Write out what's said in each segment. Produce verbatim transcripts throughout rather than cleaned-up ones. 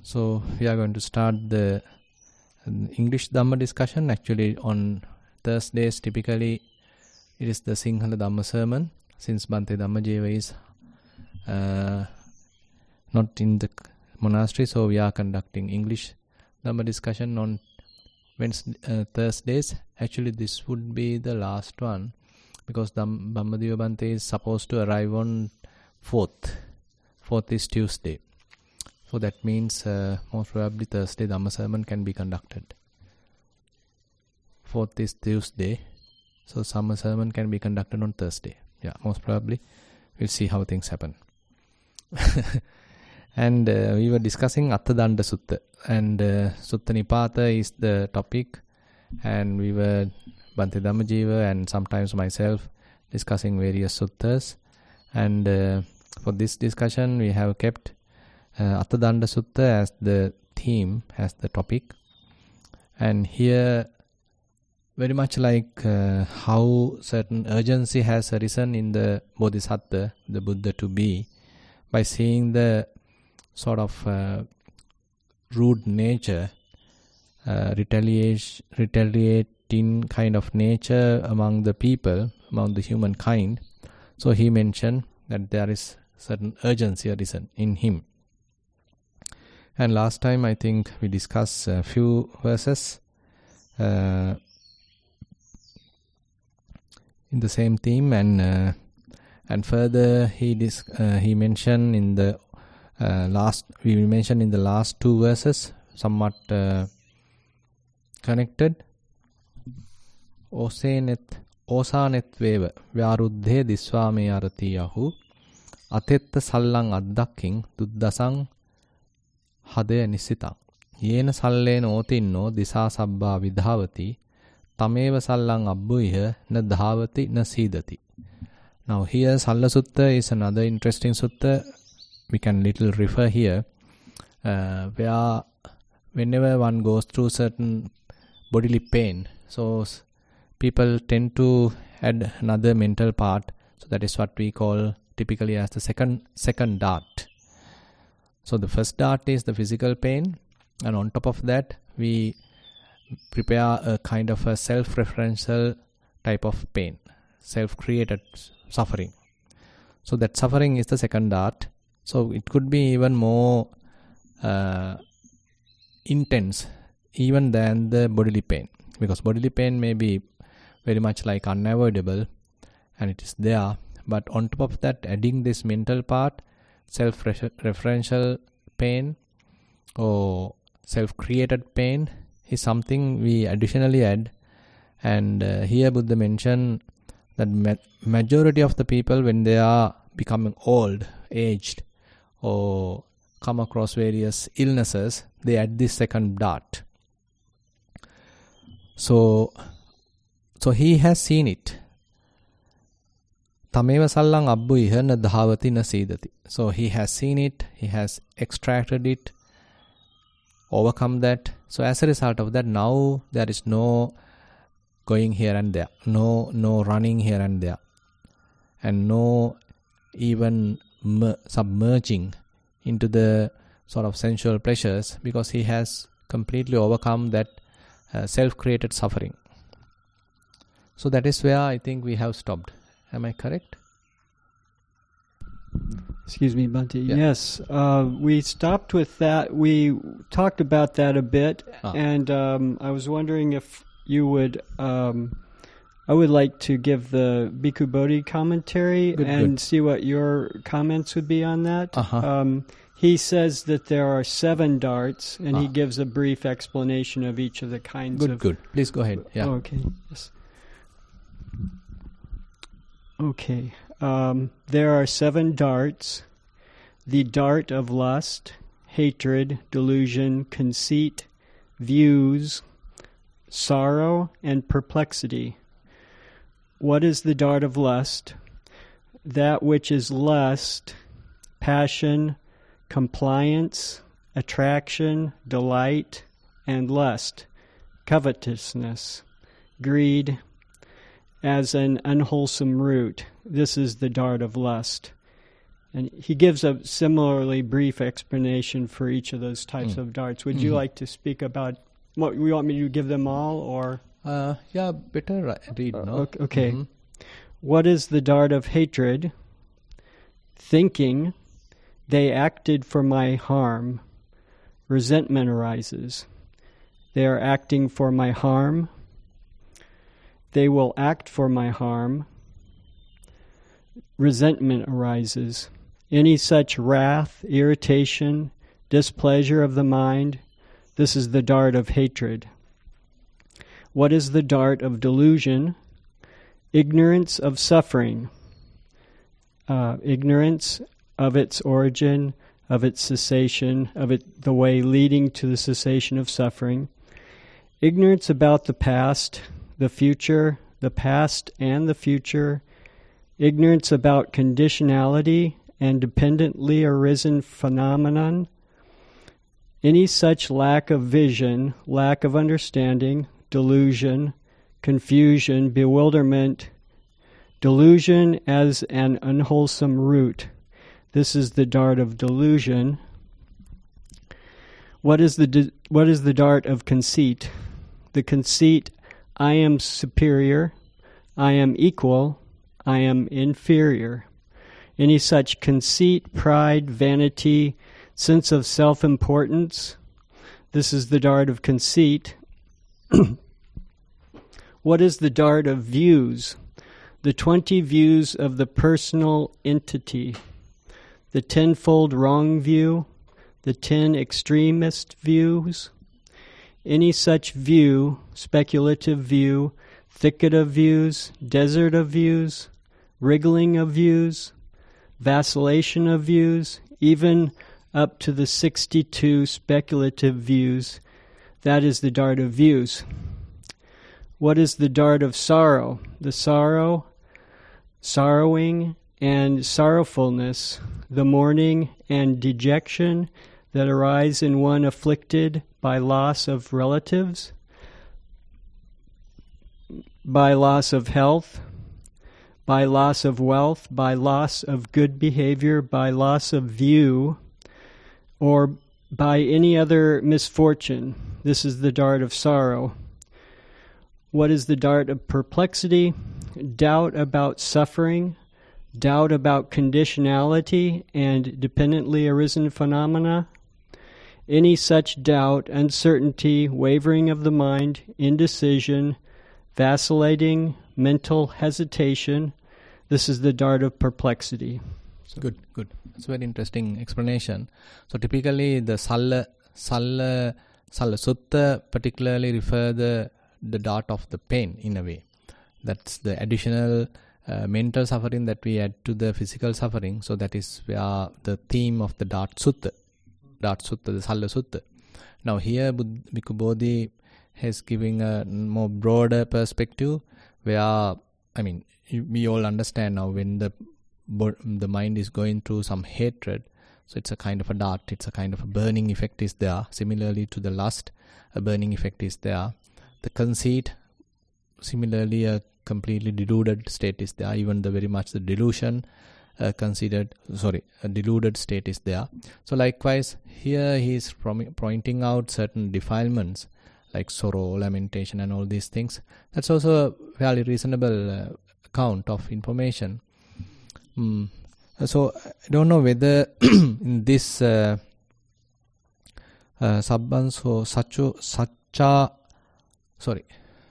So we are going to start the um, English Dhamma discussion. Actually, on Thursdays, typically it is the Sinhala Dhamma sermon. Since Bhante Dhammajeva is uh, not in the monastery, so we are conducting English Dhamma discussion on Wednesday, uh, Thursdays. Actually, this would be the last one because Dham- Dhammadiva Bhante is supposed to arrive on fourth. fourth is Tuesday. So that means uh, most probably Thursday Dhamma sermon can be conducted. fourth is Tuesday. So summer sermon can be conducted on Thursday. Yeah, most probably. We'll see how things happen. And uh, we were discussing Attadanda Sutta. And uh, Sutta Nipata is the topic. And we were, Bhante Dhammajeva and sometimes myself, discussing various suttas. And uh, for this discussion, we have kept uh, Attadanda Sutta as the theme, as the topic. And here, very much like uh, how certain urgency has arisen in the Bodhisattva, the Buddha to be, by seeing the sort of uh, rude nature, uh, retaliation, retaliating kind of nature among the people, among the humankind. So he mentioned that there is certain urgency arisen in him. And last time I think we discussed a few verses uh, in the same theme, and uh, and further he dis- uh, he mentioned in the uh, last we mentioned in the last two verses somewhat uh, connected. Osenet osanet veva vyaruddhe diswame aratiyahu atetta sallang addakking duddasang hade nisitang yena sallen otinno disa sabba vidhavati tameva sallang abbuiha na dhavati na sidati. Now here Salla Sutta is another interesting sutta. We can little refer here uh, where whenever one goes through certain bodily pain, so people tend to add another mental part. So that is what we call typically as the second second dart. So the first dart is the physical pain, and on top of that we prepare a kind of a self-referential type of pain, self-created suffering. So that suffering is the second dart. So it could be even more uh, intense even than the bodily pain, because bodily pain may be very much like unavoidable and it is there, but on top of that, adding this mental part, self-referential pain or self-created pain is something we additionally add. And uh, here Buddha mentioned that ma- majority of the people, when they are becoming old, aged, or come across various illnesses, they add this second dart. So, so he has seen it. Tameva sallang abbuiha na dhavati na sidati. So he has seen it, he has extracted it, overcome that. So as a result of that, now there is no going here and there, no no running here and there, and no even mer- submerging into the sort of sensual pleasures, because he has completely overcome that uh, self-created suffering. So that is where I think we have stopped. Am I correct? Excuse me, Bhante. Yeah. Yes, uh, we stopped with that. We talked about that a bit, Ah. and um, I was wondering if you would. Um, I would like to give the Bhikkhu Bodhi commentary Good, and good. see what your comments would be on that. Uh-huh. Um, he says that there are seven darts, and he Ah. gives a brief explanation of each of the kinds Good, of. good. Please go ahead. Yeah. Okay. Yes. Okay. Um, there are seven darts: the dart of lust, hatred, delusion, conceit, views, sorrow, and perplexity. What is the dart of lust? That which is lust, passion, compliance, attraction, delight, and lust, covetousness, greed, as an unwholesome root. This is the dart of lust. And he gives a similarly brief explanation for each of those types Mm. of darts. Would Mm-hmm. you like to speak about what you want me to give them all, or Uh, yeah, better ri- read, no? ok- okay? Mhm. What is the dart of hatred? Thinking they acted for my harm. Resentment arises. They are acting for my harm. They will act for my harm. Resentment arises. Any such wrath, irritation, displeasure of the mind, this is the dart of hatred. What is the dart of delusion? Ignorance of suffering. Uh, ignorance of its origin, of its cessation, of it, the way leading to the cessation of suffering. Ignorance about the past, the future, the past and the future. Ignorance about conditionality and dependently arisen phenomenon. Any such lack of vision, lack of understanding, delusion, confusion, bewilderment, delusion as an unwholesome root. This is the dart of delusion. What is the di- what is the dart of conceit? The conceit, I am superior, I am equal, I am inferior. Any such conceit, pride, vanity, sense of self-importance, this is the dart of conceit. What is the dart of views? The twenty views of the personal entity. The tenfold wrong view, the ten extremist views. Any such view, speculative view, thicket of views, desert of views, wriggling of views, vacillation of views, even up to the sixty-two speculative views. That is the dart of views. What is the dart of sorrow? The sorrow, sorrowing, and sorrowfulness, the mourning and dejection that arise in one afflicted by loss of relatives, by loss of health, by loss of wealth, by loss of good behavior, by loss of view, or by any other misfortune. This is the dart of sorrow. What is the dart of perplexity? Doubt about suffering, doubt about conditionality and dependently arisen phenomena. Any such doubt, uncertainty, wavering of the mind, indecision, vacillating, mental hesitation, this is the dart of perplexity. So Good, good. It's a very interesting explanation. So typically the Salla, Salla, Salla Sutta particularly refer the, the dart of the pain in a way. That's the additional uh, mental suffering that we add to the physical suffering. So that is where the theme of the Dart Sutta, Dart Sutta, the Salla Sutta. Now here Bud- Bhikkhu Bodhi has given a more broader perspective where, I mean, we all understand now when the the mind is going through some hatred, so it's a kind of a dart, it's a kind of a burning effect is there. Similarly to the lust, a burning effect is there. The conceit, similarly a completely deluded state is there. Even the very much the delusion uh, considered, sorry, a deluded state is there. So likewise, here he is prom- pointing out certain defilements like sorrow, lamentation and all these things. That's also a fairly reasonable uh, account of information. Mm. So I don't know whether in this uh, uh, Sabbanso Sacho Sacha, sorry,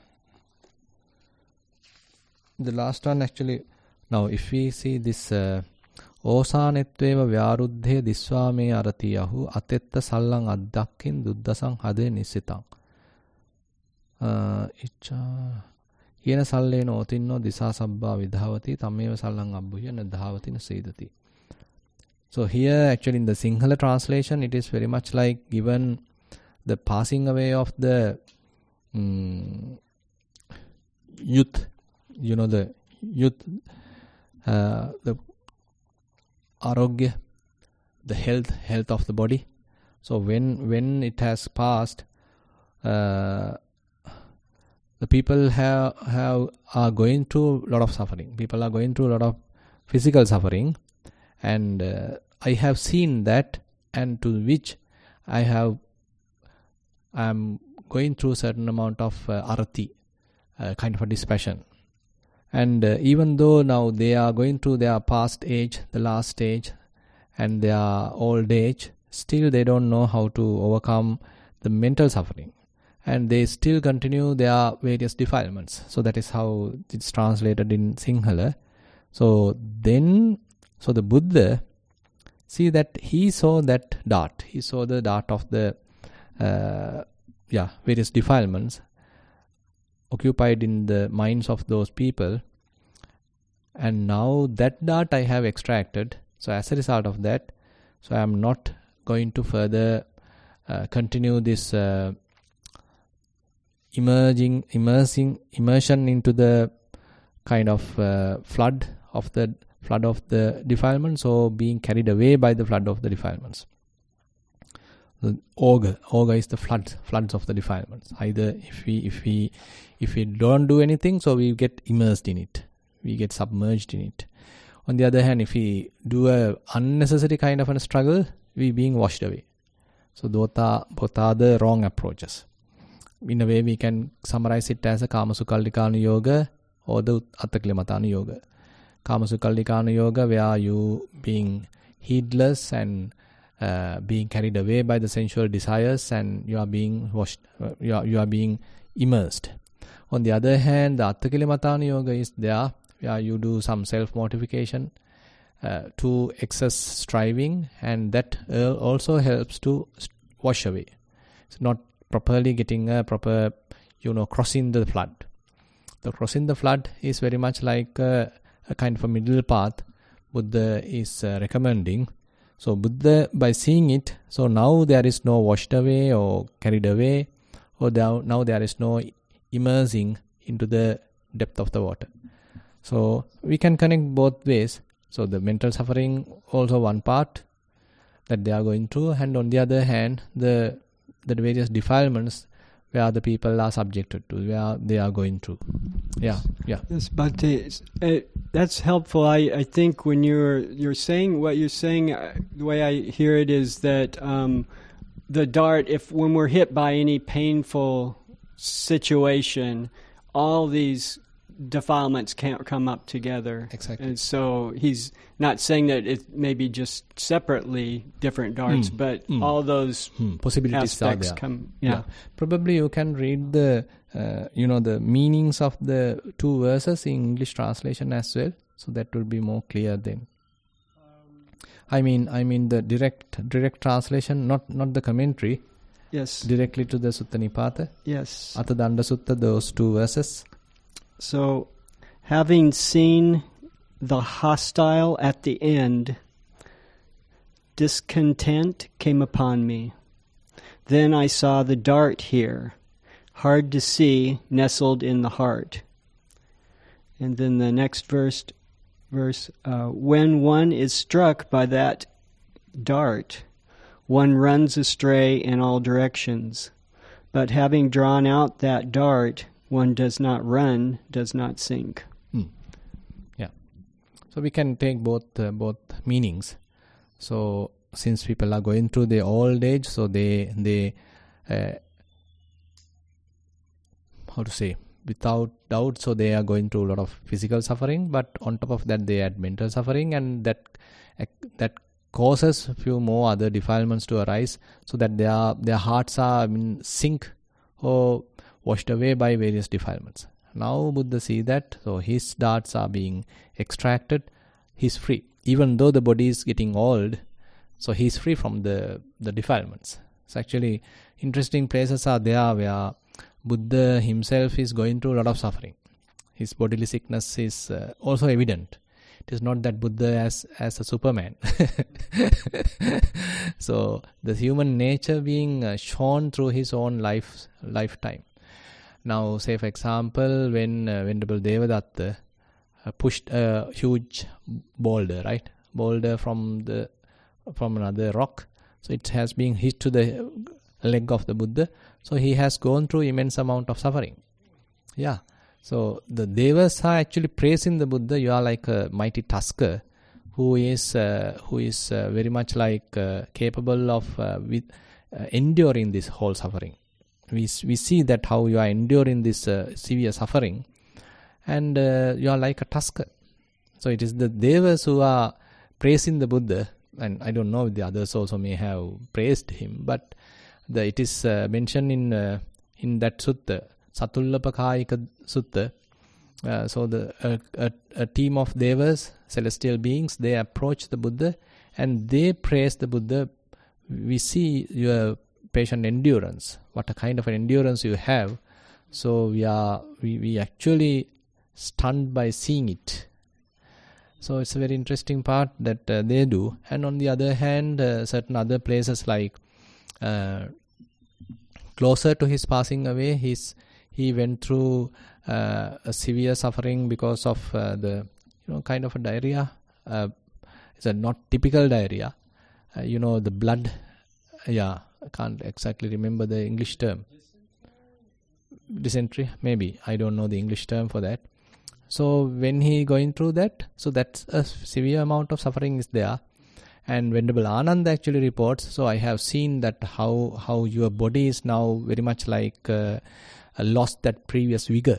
the last one actually. Now if we see this Osanetveva Vyaruddhe Diswame Aratiyahu Atetta Sallang Addakkin Duddasang Hade Nisitang Icha Yena Salleno Otinno Disa Sabba Vidhavati Tameva Sallang Abbuya Nadhavati Nasidati. So here actually in the Sinhala translation it is very much like given the passing away of the um, youth, you know, the youth, uh, the arogya, the health, health of the body. So when when it has passed, uh, the people have have are going through a lot of suffering. People are going through a lot of physical suffering, And uh, I have seen that, and to which I have, I am going through certain amount of uh, arati, uh, kind of a dispassion. And uh, even though now they are going through their past age, the last stage, and their old age, still they don't know how to overcome the mental suffering. And they still continue their various defilements. So that is how it's translated in Sinhala. So then, so the Buddha, see that he saw that dart. He saw the dart of the uh, yeah various defilements occupied in the minds of those people. And now that dart I have extracted. So as a result of that, so I am not going to further uh, continue this uh, emerging, immersing, immersion into the kind of uh, flood of the flood of the defilements, or being carried away by the flood of the defilements. The auger, auger is the flood, floods of the defilements. Either if we, if we, if we don't do anything, so we get immersed in it, we get submerged in it. On the other hand, if we do a unnecessary kind of a struggle, we being washed away. So those are, both are the wrong approaches. In a way, we can summarize it as a Kamasukaldikana yoga or the Attakilimatana yoga. Kamasukaldikana yoga, where you being heedless and uh, being carried away by the sensual desires, and you are being washed, uh, you are you are being immersed. On the other hand, the Attakilimatana yoga is there, where you do some self-mortification uh, to excess striving, and that uh, also helps to wash away. It's not properly getting a proper, you know, crossing the flood. The crossing the flood is very much like a, a kind of a middle path Buddha is uh, recommending. So Buddha, by seeing it, so now there is no washed away or carried away, or there, now there is no immersing into the depth of the water. So we can connect both ways. So the mental suffering also one part that they are going through, and on the other hand, the the various defilements where the people are subjected to, where they are going through. Yeah, yeah. Yes, but uh, that's helpful. I, I think when you're you're saying what you're saying, uh, the way I hear it is that um, the dart, if when we're hit by any painful situation, all these defilements can't come up together. Exactly. And so he's not saying that it may be just separately different darts, mm. but mm. all those mm. possibilities aspects are there. come. Yeah. yeah. Probably you can read the uh, you know the meanings of the two verses in English translation as well, so that will be more clear then. Um, I mean, I mean the direct direct translation, not not the commentary. Yes. Directly to the Sutta Nipata. Yes. Atadanda Sutta, those two verses. So, having seen the hostile at the end, discontent came upon me. Then I saw the dart here, hard to see, nestled in the heart. And then the next verse, verse uh, when one is struck by that dart, one runs astray in all directions. But having drawn out that dart, one does not run, does not sink. Hmm. Yeah. So we can take both uh, both meanings. So since people are going through the old age, so they they uh, how to say, without doubt, so they are going through a lot of physical suffering. But on top of that, they add mental suffering, and that uh, that causes a few more other defilements to arise, so that their their hearts are I mean, sink or washed away by various defilements. Now Buddha see that, so his darts are being extracted, he's free. Even though the body is getting old, so he's free from the, the defilements. So actually, interesting places are there where Buddha himself is going through a lot of suffering. His bodily sickness is uh, also evident. It is not that Buddha as as a Superman. So the human nature being uh, shown through his own life lifetime. Now, say for example, when uh, Venerable Devadatta uh, pushed a huge boulder, right? Boulder from the from another rock, so it has been hit to the leg of the Buddha. So he has gone through immense amount of suffering. Yeah. So the Devas are actually praising the Buddha. You are like a mighty tusker who is uh, who is uh, very much like uh, capable of uh, with uh, enduring this whole suffering. We we see that how you are enduring this uh, severe suffering, and uh, you are like a tusker. So it is the devas who are praising the Buddha, and I don't know if the others also may have praised him, but the, it is uh, mentioned in uh, in that sutta, Satullapakayika Sutta. Uh, so the uh, a, a team of devas, celestial beings, they approach the Buddha and they praise the Buddha. We see your patient endurance, what a kind of an endurance you have. So we are we, we actually stunned by seeing it. So it's a very interesting part that uh, they do. And on the other hand, uh, certain other places like uh, closer to his passing away, he's he went through uh, a severe suffering because of uh, the you know kind of a diarrhea. Uh, it's a not typical diarrhea. Uh, you know the blood. Yeah, I can't exactly remember the English term. Dysentery, maybe. I don't know the English term for that. So when he going through that, so that's a severe amount of suffering is there. And Venerable Ananda actually reports, so I have seen that how how your body is now very much like uh, lost that previous vigor.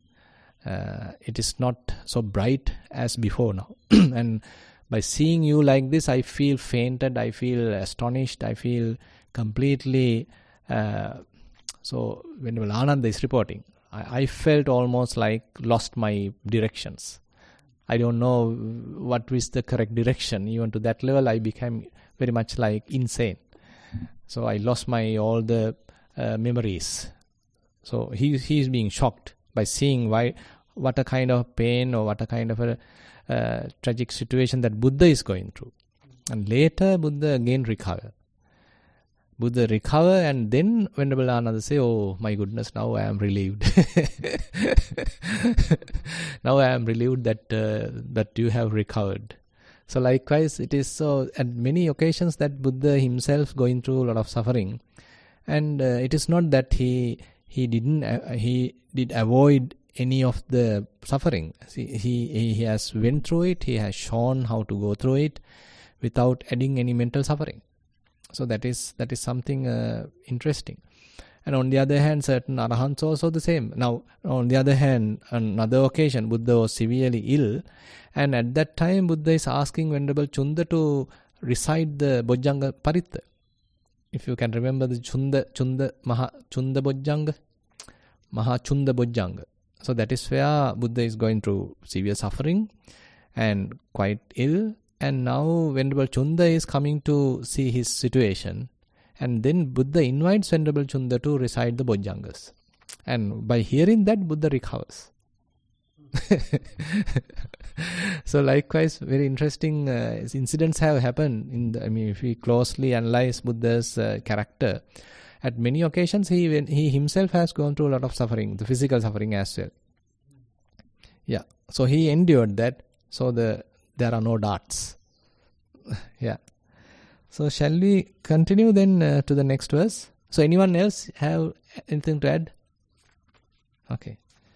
Uh, it is not so bright as before now. And by seeing you like this, I feel fainted, I feel astonished, I feel completely... Uh, so Venerable Ananda is reporting, I, I felt almost like lost my directions. I don't know what is the correct direction. Even to that level, I became very much like insane. So I lost my all the uh, memories. So he he is being shocked by seeing why what a kind of pain or what a kind of a uh, tragic situation that Buddha is going through. And later Buddha again recover. Buddha recover, and then Venerable Ananda say, oh my goodness, now I am relieved. Now I am relieved that uh, that you have recovered. So likewise, it is so at many occasions that Buddha himself going through a lot of suffering, and uh, it is not that he he didn't uh, he did avoid any of the suffering. See, he he has went through it. He has shown how to go through it without adding any mental suffering. So that is that is something uh, interesting. And on the other hand, certain arahants also the same. Now, on the other hand, on another occasion, Buddha was severely ill, and at that time, Buddha is asking Venerable Chunda to recite the Bojjhanga Paritta. If you can remember the Chunda, Chunda, Maha Chunda Bojjhanga, Maha Chunda Bojjhanga. So that is where Buddha is going through severe suffering and quite ill. And now Venerable Chunda is coming to see his situation. And then Buddha invites Venerable Chunda to recite the Bojjhangas. And by hearing that, Buddha recovers. So likewise, very interesting uh, incidents have happened. In the, I mean, if we closely analyze Buddha's uh, character, at many occasions he he himself has gone through a lot of suffering, the physical suffering as well. Yeah, so he endured that. So the there are no darts. Yeah. So shall we continue then uh, to the next verse? So anyone else have anything to add? Okay.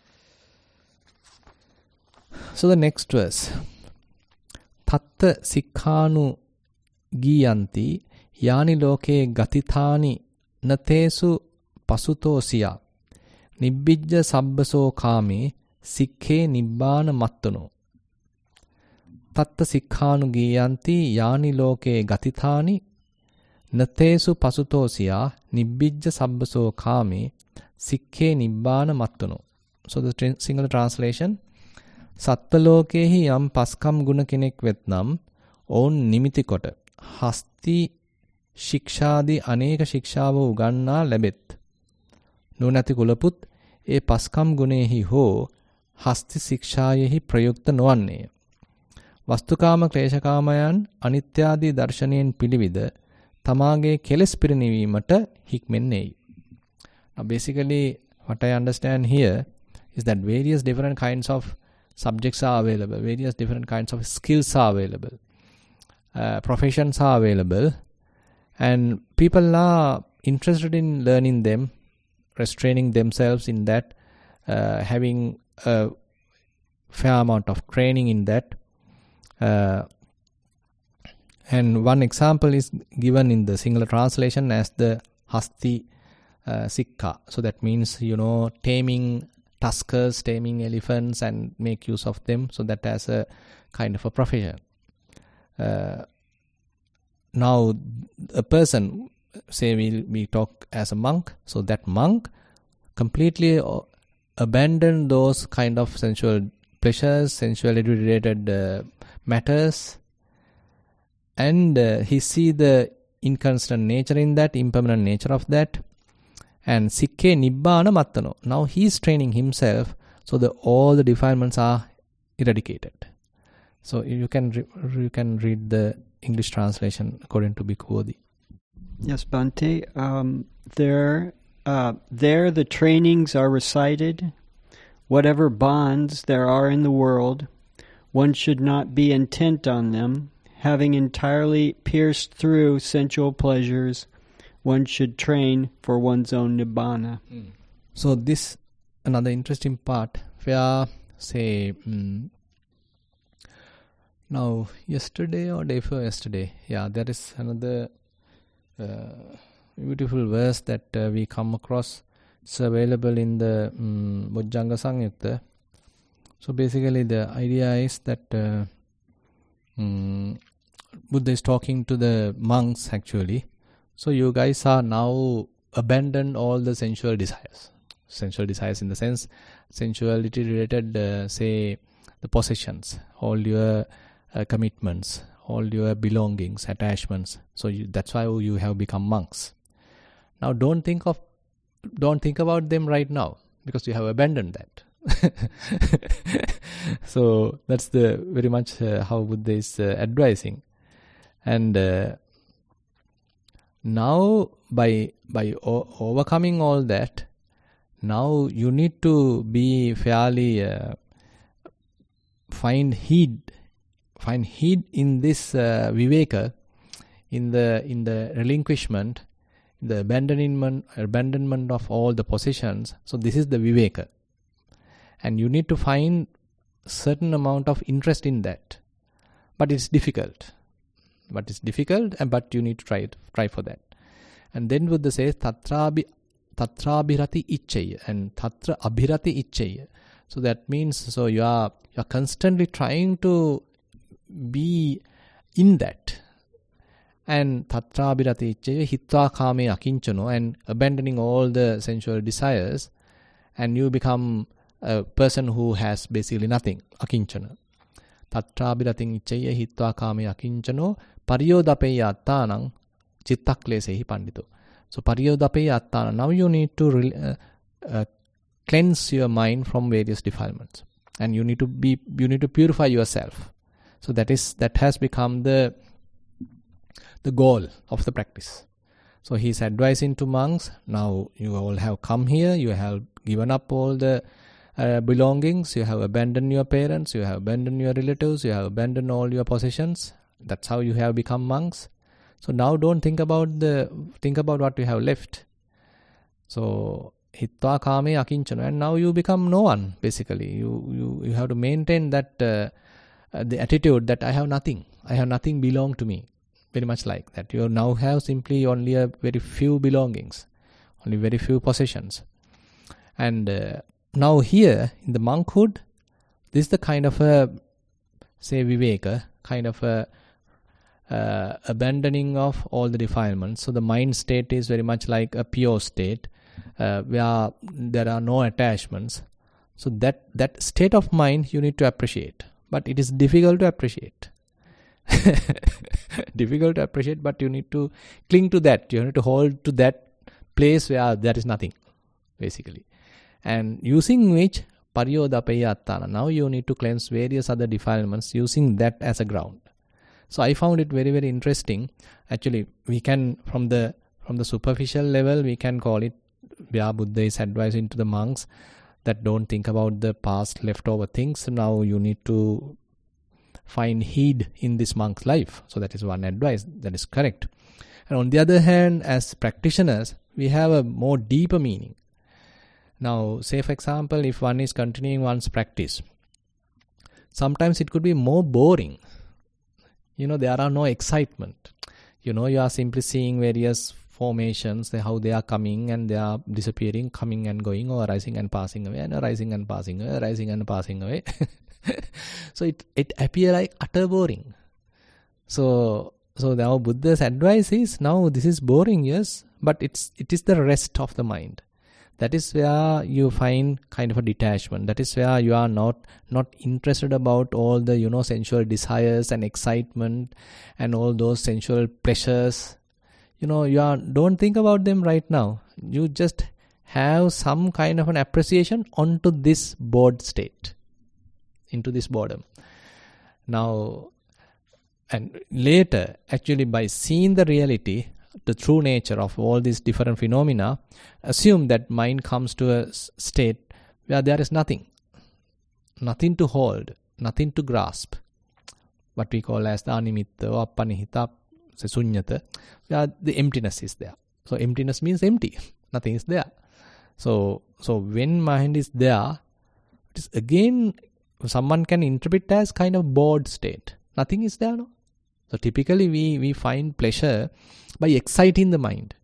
So the next verse. Tatta sikkhanu giyanti yani loke gatithani natesu pasutosiya nibbijja sabbaso kame sikkhe nibbana mattano. Tatta sikkhanu giyanti yani loke gatithani natesu pasutosiya nibbijja sabbaso kame sikkhe nibbana mattano. So the tra- single translation, සත්ව ලෝකයේහි යම් පස්කම් ගුණ කෙනෙක් වෙත්නම් ඔවුන් නිමිති කොට හස්ති ශික්ෂාදී අනේක ශික්ෂාව උගන්නා ලැබෙත්. නුවණැති කුලපුත් ඒ පස්කම් ගුණෙහි හෝ හස්ති ශික්ෂායෙහි ප්‍රයුක්ත නොවන්නේය. වස්තුකාම ක්ලේශකාමයන් අනිත්‍යාදී දර්ශනයෙන් පිළිවිද තමාගේ කෙලෙස් පිරිනිවීමට හික්මෙන්නේයි. Now basically what I understand here is that various different kinds of subjects are available, various different kinds of skills are available, uh, professions are available, and people are interested in learning them, restraining themselves in that, uh, having a fair amount of training in that. Uh, And one example is given in the Sinhala translation as the Hasti uh, Sikka. So that means, you know, taming tuskers, taming elephants and make use of them. So that as a kind of a profession. Uh, now, a person, say we, we talk as a monk, so that monk completely abandon those kind of sensual pleasures, sensuality related uh, matters, and uh, he see the inconstant nature in that, impermanent nature of that, and sikke nibbana mattano. Now he is training himself so that all the defilements are eradicated. So you can re- you can read the English translation according to Bhikkhu Bodhi. Yes, Bhante. Um, there, uh, there the trainings are recited. Whatever bonds there are in the world, one should not be intent on them. Having entirely pierced through sensual pleasures, one should train for one's own nibbana. Mm. So this another interesting part where, say, mm, now yesterday or day before yesterday, yeah, there is another uh, beautiful verse that uh, we come across. It's available in the um, Bojjhanga Samyutta. So basically the idea is that uh, um, Buddha is talking to the monks actually. So you guys are now abandoned all the sensual desires. Sensual desires in the sense, sensuality related, uh, say, the possessions, all your uh, commitments, all your belongings, attachments. So you, that's why you have become monks. Now don't think of, don't think about them right now because you have abandoned that. So that's the very much uh, how Buddha is uh, advising. And uh, now by by o- overcoming all that, now you need to be fairly uh, find heed, find heed in this uh, viveka, in the in the relinquishment, the abandonment abandonment of all the possessions. So this is the viveka, and you need to find certain amount of interest in that, but it's difficult. But it's difficult, and but you need to try it, try for that. And then Buddha says tatrabi tatrabhirati ichchaya and tatra abhirati ichchaya. So that means, so you are you are constantly trying to be in that. And tatrabhirati ichchaya hitva kame akinchano, and abandoning all the sensual desires, and you become a person who has basically nothing, akinchana. Tatrabhiratin ichchaya hitva kame akinchano pariyodapeya attanang chittaklesaihi pandito. So pariyodapeya attana, now you need to re- uh, uh, cleanse your mind from various defilements, and you need to be you need to purify yourself. So that is that has become the the goal of the practice. So he is advising to monks, now you all have come here, you have given up all the uh, belongings, you have abandoned your parents, you have abandoned your relatives, you have abandoned all your possessions. That's how you have become monks. So now don't think about the think about what you have left. So hitva kame akinchana, and now you become no one. Basically, you you you have to maintain that uh, uh, the attitude that I have nothing, I have nothing belong to me. Very much like that. You now have simply only a very few belongings, only very few possessions. And uh, now here in the monkhood, this is the kind of a, say, viveka, kind of a uh, abandoning of all the defilements. So the mind state is very much like a pure state, uh, where there are no attachments. So that, that state of mind you need to appreciate. But it is difficult to appreciate. Difficult to appreciate, but you need to cling to that. You need to hold to that place where there is nothing, basically. And using which pariyodapeya attana, now you need to cleanse various other defilements using that as a ground. So I found it very, very interesting. Actually, we can, from the from the superficial level, we can call it where Buddha is advising to the monks that don't think about the past leftover things. Now you need to find heed in this monk's life. So that is one advice, that is correct. And on the other hand, as practitioners, we have a more deeper meaning. Now, say for example, if one is continuing one's practice, sometimes it could be more boring. You know, there are no excitement. You know, you are simply seeing various formations, how they are coming and they are disappearing, coming and going, or rising and passing away, and rising and passing away, rising and passing away. So it, it appears like utter boring. So so now Buddha's advice is, now this is boring, yes, but it's it is the rest of the mind. That is where you find kind of a detachment. That is where you are not not interested about all the, you know, sensual desires and excitement and all those sensual pleasures. You know, you are don't think about them right now. You just have some kind of an appreciation onto this bored state, into this boredom. Now, and later, actually, by seeing the reality, the true nature of all these different phenomena, assume that mind comes to a state where there is nothing, nothing to hold, nothing to grasp, what we call as the animitta or appanihita, sunyata, where the emptiness is there. So emptiness means empty, nothing is there. So, so when mind is there, it is again, someone can interpret as kind of bored state. Nothing is there, no? So typically we, we find pleasure by exciting the mind,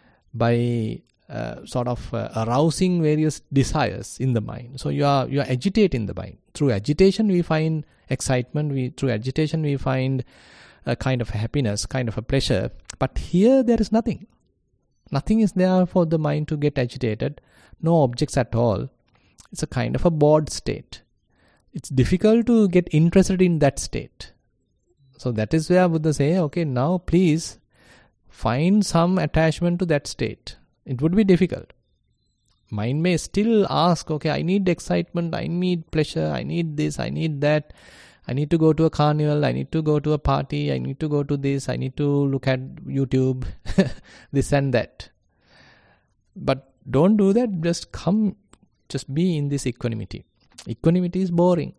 by uh, sort of uh, arousing various desires in the mind. So you are you are agitating the mind. Through agitation we find excitement, we through agitation we find a kind of happiness, kind of a pleasure. But here there is nothing. Nothing is there for the mind to get agitated, no objects at all. It's a kind of a bored state. It's difficult to get interested in that state. So that is where Buddha say, okay, now please find some attachment to that state. It would be difficult. Mind may still ask, okay, I need excitement, I need pleasure, I need this, I need that. I need to go to a carnival, I need to go to a party, I need to go to this, I need to look at YouTube, this and that. But don't do that, just come, just be in this equanimity. Equanimity is boring.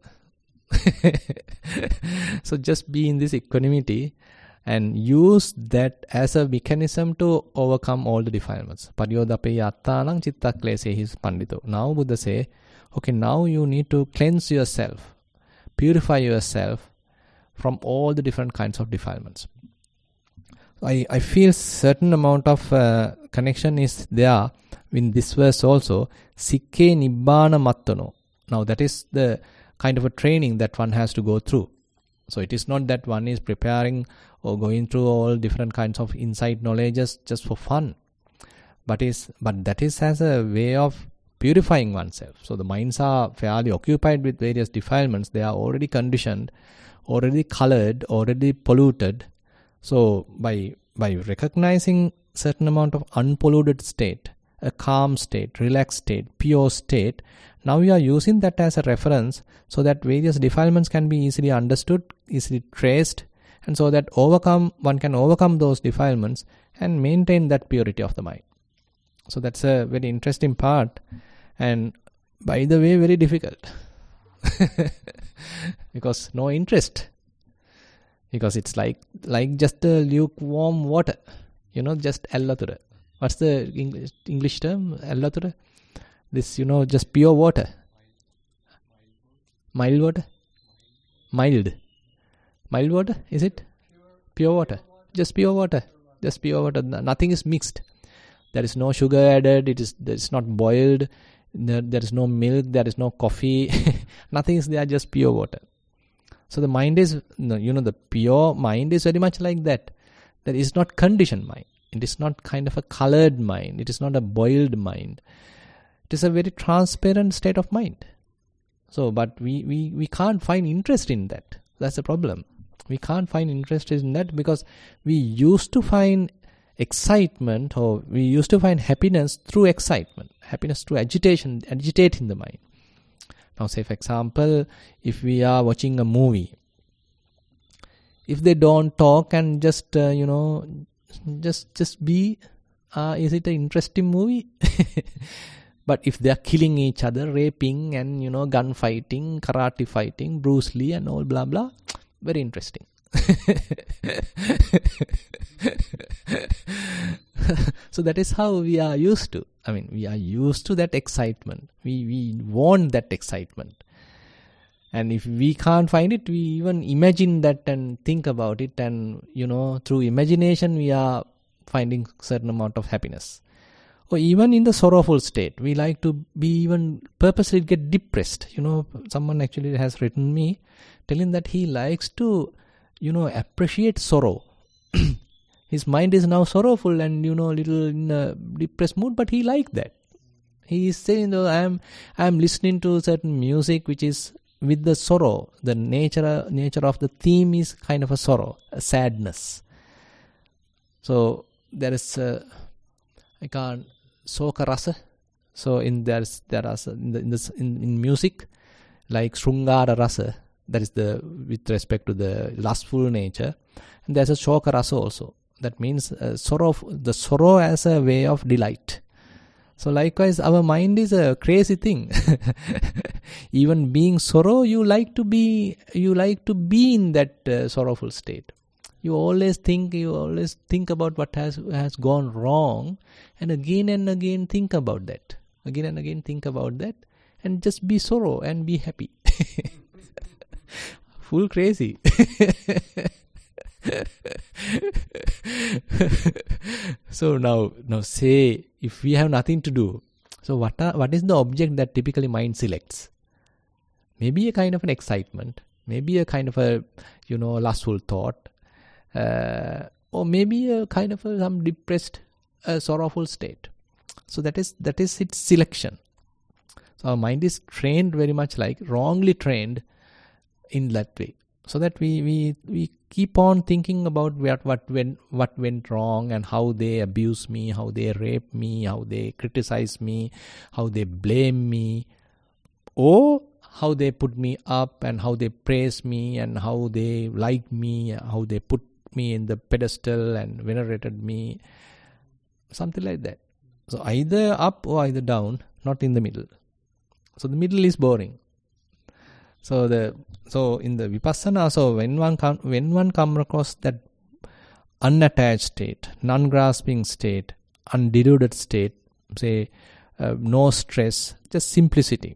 So just be in this equanimity and use that as a mechanism to overcome all the defilements. Pariyodape yattanang chittaklesehis pandito. Now Buddha say, okay, now you need to cleanse yourself, purify yourself from all the different kinds of defilements. I, I feel certain amount of uh, connection is there in this verse also. Sikke nibbana mattono. Now that is the kind of a training that one has to go through. So it is not that one is preparing or going through all different kinds of insight knowledges just for fun. But is but that is as a way of purifying oneself. So the minds are fairly occupied with various defilements. They are already conditioned, already colored, already polluted. So by by recognizing certain amount of unpolluted state, a calm state, relaxed state, pure state, now we are using that as a reference so that various defilements can be easily understood, easily traced, and so that overcome one can overcome those defilements and maintain that purity of the mind. So that's a very interesting part, and by the way, very difficult. Because no interest. Because it's like like just a lukewarm water. You know, just allathura. What's the English, English term? Allathura? This, you know, just pure water. Mild water? Mild. Mild water, is it? Pure water. Just pure water. Just pure water. Nothing is mixed. There is no sugar added. It is it's not boiled. There, there is no milk. There is no coffee. Nothing is there. Just pure water. So the mind is, you know, the pure mind is very much like that. That is not conditioned mind. It is not kind of a colored mind. It is not a boiled mind. It is a very transparent state of mind. So, but we, we, we can't find interest in that. That's the problem. We can't find interest in that because we used to find excitement, or we used to find happiness through excitement, happiness through agitation, agitating the mind. Now, say for example, if we are watching a movie, if they don't talk and just, uh, you know, just just be, uh, is it an interesting movie? But if they are killing each other, raping and, you know, gunfighting, karate fighting, Bruce Lee and all blah blah, very interesting. So that is how we are used to. I mean, we are used to that excitement. We we want that excitement. And if we can't find it, we even imagine that and think about it, and you know, through imagination we are finding certain amount of happiness. Or even in the sorrowful state, we like to be even purposely get depressed. You know, someone actually has written me telling that he likes to, you know, appreciate sorrow. His mind is now sorrowful and, you know, a little in a depressed mood, but he liked that. He is saying, though, I am I am listening to certain music which is with the sorrow. The nature nature of the theme is kind of a sorrow, a sadness. So there is a, I can't soka rasa. So in there's there are in the, in, the, in in music like Shrungara rasa, that is the with respect to the lustful nature, and there's a shoka rasa also. That means uh, sorrow, the sorrow as a way of delight. So likewise, our mind is a crazy thing. Even being sorrow, you like to be, you like to be in that uh, sorrowful state. You always think, you always think about what has has gone wrong, and again and again think about that. Again and again think about that, and just be sorrow and be happy. Full crazy. So now, now say if we have nothing to do, so what are, what is the object that typically mind selects? Maybe a kind of an excitement, maybe a kind of a, you know, lustful thought, uh, or maybe a kind of a, some depressed, uh, sorrowful state. So that is that is its selection. So our mind is trained very much like wrongly trained in that way. So that we, we, we keep on thinking about what, what went what went wrong, and how they abuse me, how they rape me, how they criticize me, how they blame me, or how they put me up, and how they praise me, and how they like me, how they put me in the pedestal and venerated me, something like that. So either up or either down, not in the middle. So the middle is boring. So the so in the vipassana, so when one come when one come across that unattached state, non-grasping state, undeluded state, say uh, no stress, just simplicity,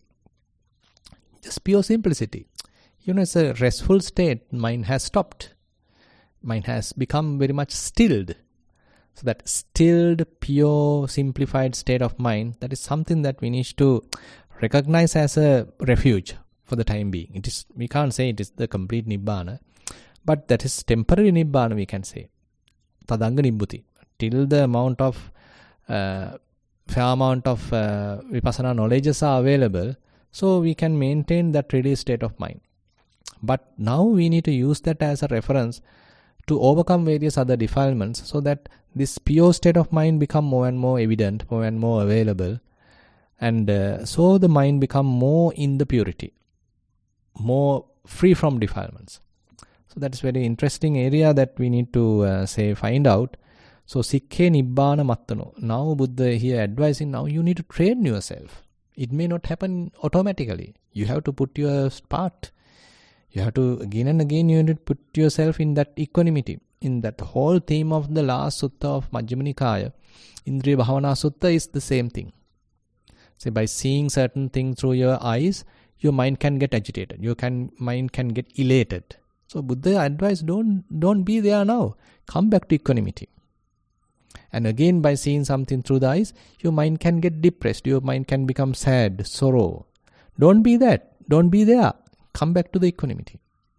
just pure simplicity. You know, it's a restful state. Mind has stopped. Mind has become very much stilled. So that stilled, pure, simplified state of mind, that is something that we need to recognize as a refuge. For the time being, it is, we can't say it is the complete nibbana, but that is temporary nibbana, we can say. Tadanga nibbhuti. Till the amount of uh, fair amount of uh, vipassana knowledges are available, so we can maintain that released state of mind. But now we need to use that as a reference to overcome various other defilements, so that this pure state of mind become more and more evident, more and more available, and uh, so the mind become more in the purity, more free from defilements. So that's very interesting area that we need to uh, say find out. So Sikkhe Nibbana Mattano. Now Buddha here advising, now you need to train yourself. It may not happen automatically. You have to put your part. You have to again and again you need to put yourself in that equanimity. In that whole theme of the last sutta of Majjhima Nikaya, Indriya Bhavana Sutta is the same thing. Say by seeing certain things through your eyes, your mind can get agitated. Your can, mind can get elated. So Buddha advised, don't, don't be there now. Come back to equanimity. And again, by seeing something through the eyes, your mind can get depressed. Your mind can become sad, sorrow. Don't be that. Don't be there. Come back to the equanimity.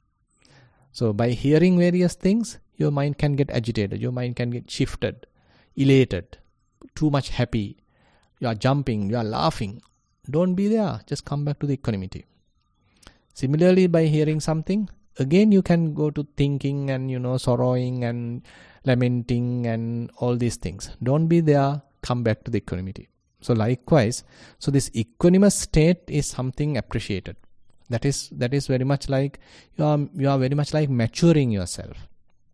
So by hearing various things, your mind can get agitated. Your mind can get shifted, elated, too much happy. You are jumping, you are laughing. Don't be there. Just come back to the equanimity. Similarly, by hearing something, again you can go to thinking and, you know, sorrowing and lamenting and all these things. Don't be there. Come back to the equanimity. So likewise, so this equanimous state is something appreciated. That is that is very much like you are you are very much like maturing yourself.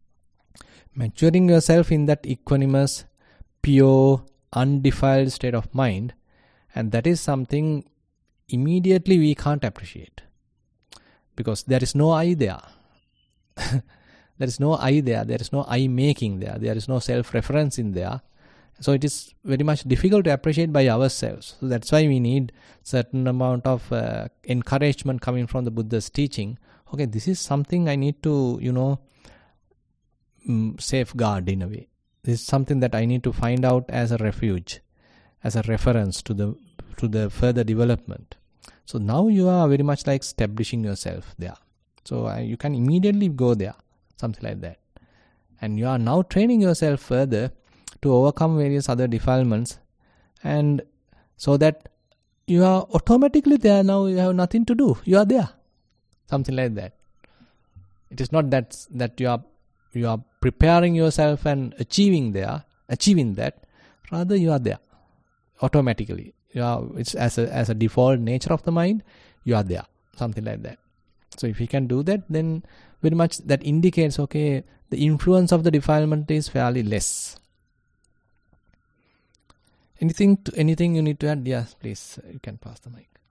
Maturing yourself in that equanimous, pure, undefiled state of mind. And that is something immediately we can't appreciate. Because there is no I there. There is no I there. There is no I making there. There is no self-reference in there. So it is very much difficult to appreciate by ourselves. So that's why we need certain amount of uh, encouragement coming from the Buddha's teaching. Okay, this is something I need to, you know, mm, safeguard in a way. This is something that I need to find out as a refuge, as a reference to the to the further development. So now you are very much like establishing yourself there. So uh, you can immediately go there, something like that. And you are now training yourself further to overcome various other defilements, and so that you are automatically there now. You have nothing to do. You are there, something like that. It is not that that you are you are preparing yourself and achieving there, achieving that. Rather, you are there automatically. You are. It's as a as a default nature of the mind. You are there, something like that. So if you can do that, then very much that indicates, okay, the influence of the defilement is fairly less. Anything to, anything you need to add? Yes, please, you can pass the mic.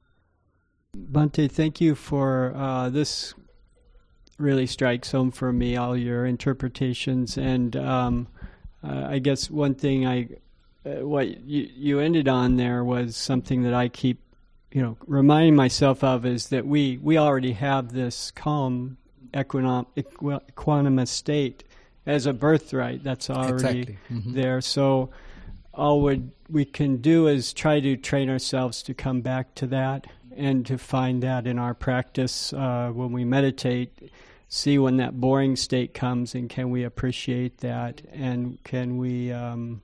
Bhante, thank you for uh, this. Really strikes home for me, all your interpretations. And um, uh, I guess one thing I, uh, what you, you ended on there was something that I keep, you know, reminding myself of, is that we, we already have this calm, equinom- equ- equanimous state as a birthright. That's already exactly. mm-hmm. there. So all would, we can do is try to train ourselves to come back to that and to find that in our practice uh, when we meditate, see when that boring state comes, and can we appreciate that, and can we... Um,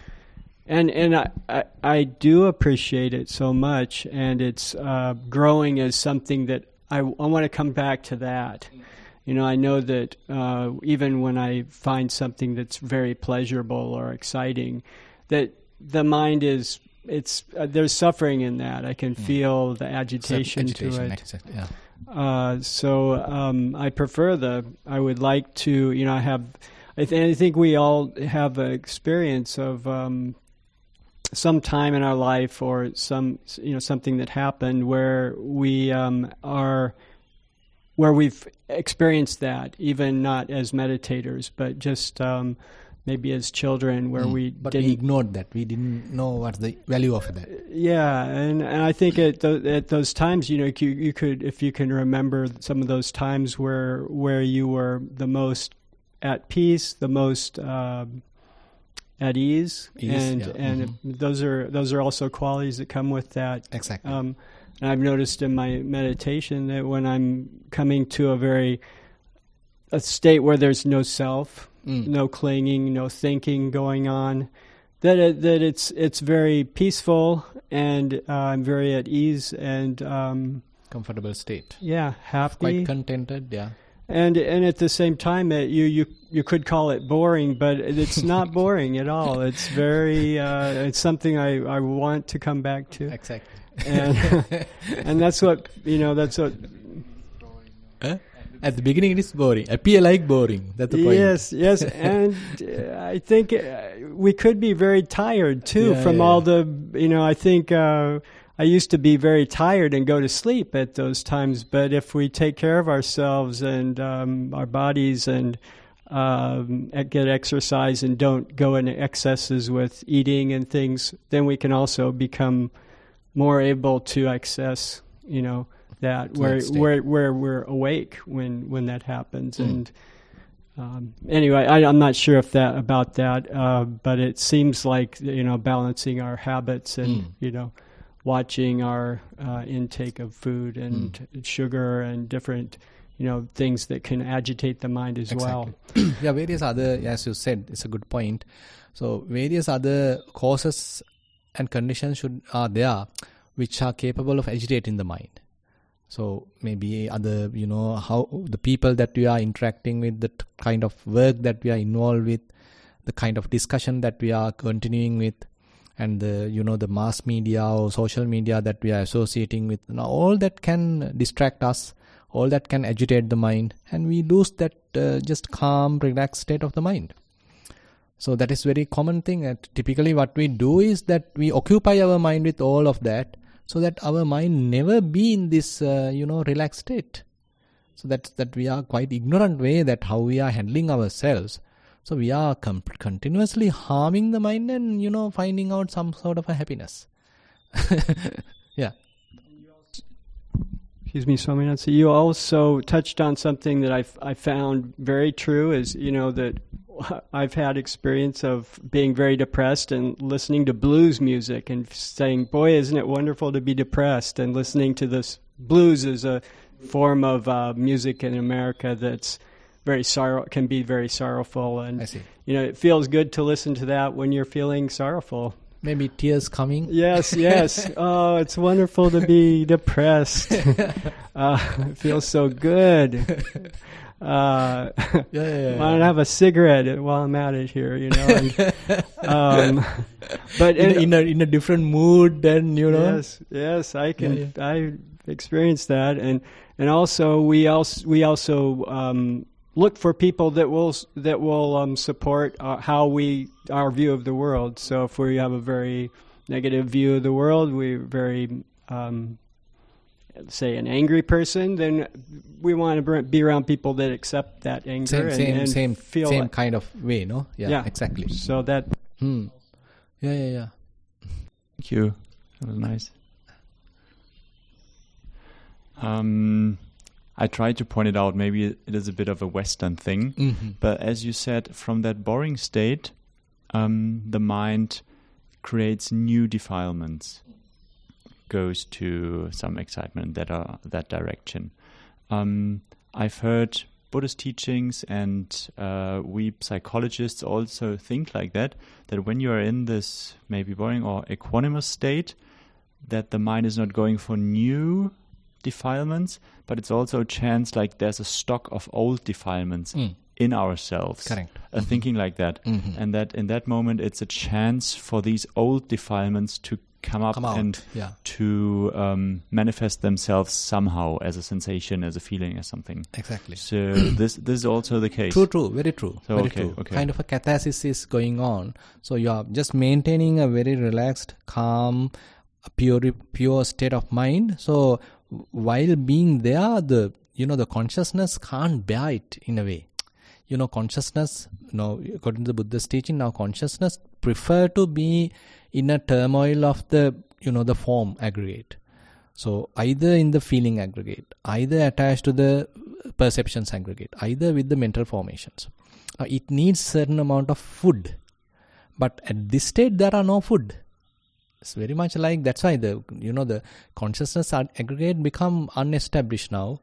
and and I, I, I do appreciate it so much, and it's uh, growing as something that I, I want to come back to that. You know, I know that uh, even when I find something that's very pleasurable or exciting, that the mind is, it's uh, there's suffering in that. I can Mm. feel the agitation, agitation to it. exactly, yeah. Uh, so um, I prefer the, I would like to, you know, I have, I, th- I think we all have an experience of um, some time in our life, or some, you know, something that happened where we um, are, where we've experienced that, even not as meditators, but just um, maybe as children, where Mm. we but didn't... we ignored that. We didn't know what's the value of that. Yeah, and, and I think at th- at those times, you know, you, you could, if you can remember some of those times where where you were the most at peace, the most um, at ease, Ease, and yeah. and Mm-hmm. those are those are also qualities that come with that. Exactly. Um, and I've noticed in my meditation that when I'm coming to a very a state where there's no self, Mm. no clinging, no thinking going on, that it, that it's it's very peaceful, and uh, I'm very at ease, and um, Comfortable state. yeah, happy, Quite contented, yeah. and and at the same time, it, you you you could call it boring, but it's not boring at all. It's very uh, it's something I, I want to come back to, Exactly. and and that's what, you know, that's what. Huh? At the beginning, it is boring. Appear like boring. That's the point. Yes, yes, and uh, I think uh, we could be very tired too Yeah, from yeah, all yeah. the, you know, I think uh, I used to be very tired and go to sleep at those times, but if we take care of ourselves and um, our bodies, and um, get exercise and don't go into excesses with eating and things, then we can also become more able to access, you know, that To where that state. where where we're awake when when that happens. Mm. And um, anyway, I, I'm not sure if that about that, uh, but it seems like, you know, balancing our habits and Mm. you know, watching our uh, intake of food and sugar and different, you know, things that can agitate the mind as well. Exactly. Yeah, various other, as you said, it's a good point. So various other causes and conditions should are there which are capable of agitating the mind. So maybe other, you know, how the people that we are interacting with, the t- kind of work that we are involved with, the kind of discussion that we are continuing with, and the, you know, the mass media or social media that we are associating with. Now, all that can distract us, all that can agitate the mind, and we lose that uh, just calm, relaxed state of the mind. So that is very common thing. And typically what we do is that we occupy our mind with all of that, so that our mind never be in this, uh, you know, relaxed state. So that that we are quite ignorant way that how we are handling ourselves. So we are com- continuously harming the mind and, you know, finding out some sort of a happiness. Yeah. Excuse me, Swaminathan. You also touched on something that I, I found very true is, you know, that I've had experience of being very depressed and listening to blues music and saying, boy, isn't it wonderful to be depressed, and listening to this. Blues is a form of uh, music in America that's very sorrow can be very sorrowful, and I see. You know, it feels good to listen to that when you're feeling sorrowful. Maybe tears coming. Yes, yes. Oh, it's wonderful to be depressed. uh, it feels so good. Uh, yeah, yeah, yeah. I want to have a cigarette while I'm at it here, you know. And, um, but in, and, a, in a in a different mood, then, you know. Yes, yes. I can. Yeah, yeah. I experienced that, and and also we also we also um, look for people that will that will um, support uh, how we our view of the world. So if we have a very negative view of the world, we're very um, say an angry person, then we want to be around people that accept that anger Same, and, same, and same, feel same like, kind of way, no? Yeah, yeah, exactly. So that. Hmm. Yeah, yeah, yeah. Thank you. That was nice. Um, I tried to point it out. Maybe it is a bit of a Western thing, Mm-hmm. but as you said, from that boring state, um, the mind creates new defilements, goes to some excitement that are that direction. Um, I've heard Buddhist teachings, and uh, we psychologists also think like that, that when you are in this maybe boring or equanimous state, that the mind is not going for new defilements, but it's also a chance, like there's a stock of old defilements Mm. in ourselves. Correct. A thinking like that. Mm-hmm. And that in that moment, it's a chance for these old defilements to come up Come out. and Yeah. to um, manifest themselves somehow as a sensation, as a feeling, as something. Exactly. So this this is also the case. True, true, very true, So, very okay, true. okay. Kind of a catharsis is going on. So you are just maintaining a very relaxed, calm, pure, pure state of mind. So while being there, the you know the consciousness can't bear it in a way. You know, consciousness. You know, according to the Buddha's teaching, now consciousness prefer to be in a turmoil of the you know the form aggregate. So either in the feeling aggregate, either attached to the perceptions aggregate, either with the mental formations. Uh, it needs certain amount of food, but at this state there are no food. It's very much like, that's why the you know the consciousness aggregate become unestablished now,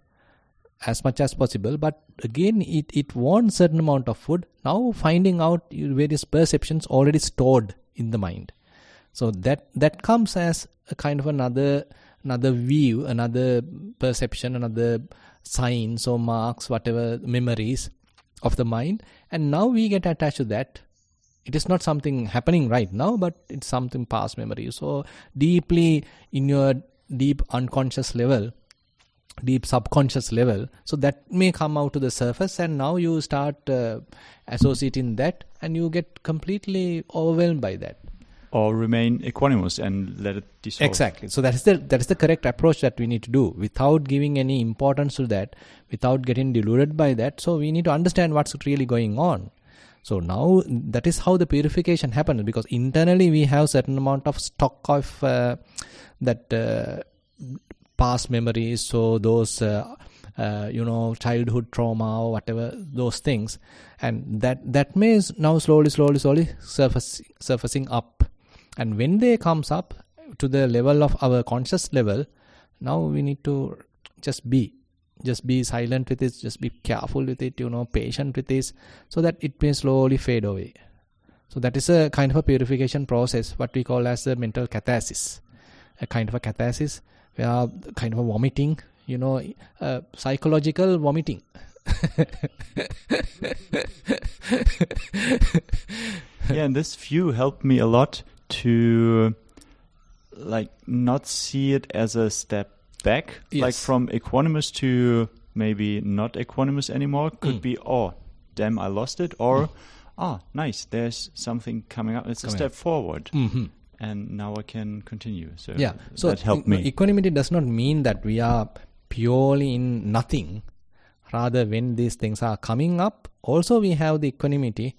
as much as possible. But again, it it wants certain amount of food. Now finding out various perceptions already stored in the mind. So that that comes as a kind of another another view, another perception, another signs or marks, whatever memories of the mind. And now we get attached to that. It is not something happening right now, but it's something past memory. So deeply in your deep unconscious level, deep subconscious level, so that may come out to the surface, and now you start uh, associating that, and you get completely overwhelmed by that. Or remain equanimous and let it dissolve. Exactly. So that is the that is the correct approach that we need to do, without giving any importance to that, without getting deluded by that. So we need to understand what's really going on. So now that is how the purification happens, because internally we have certain amount of stock of uh, that uh, past memories, so those uh, uh, you know childhood trauma or whatever, those things, and that that may now slowly, slowly, slowly surface, surfacing up. And when they comes up to the level of our conscious level, now we need to just be. Just be silent with it, just be careful with it, you know, patient with this, so that it may slowly fade away. So that is a kind of a purification process, what we call as a mental catharsis. A kind of a catharsis, where kind of a vomiting, you know, uh, psychological vomiting. Yeah, and this view helped me a lot to like not see it as a step back, Yes. like from equanimous to maybe not equanimous anymore. Could Mm. be, oh, damn, I lost it, or, ah, nice, there's something coming up. It's Coming a step up. forward, Mm-hmm. and now I can continue. So Yeah, so that helped e- me. equanimity does not mean that we are purely in nothing. Rather, when these things are coming up, also we have the equanimity,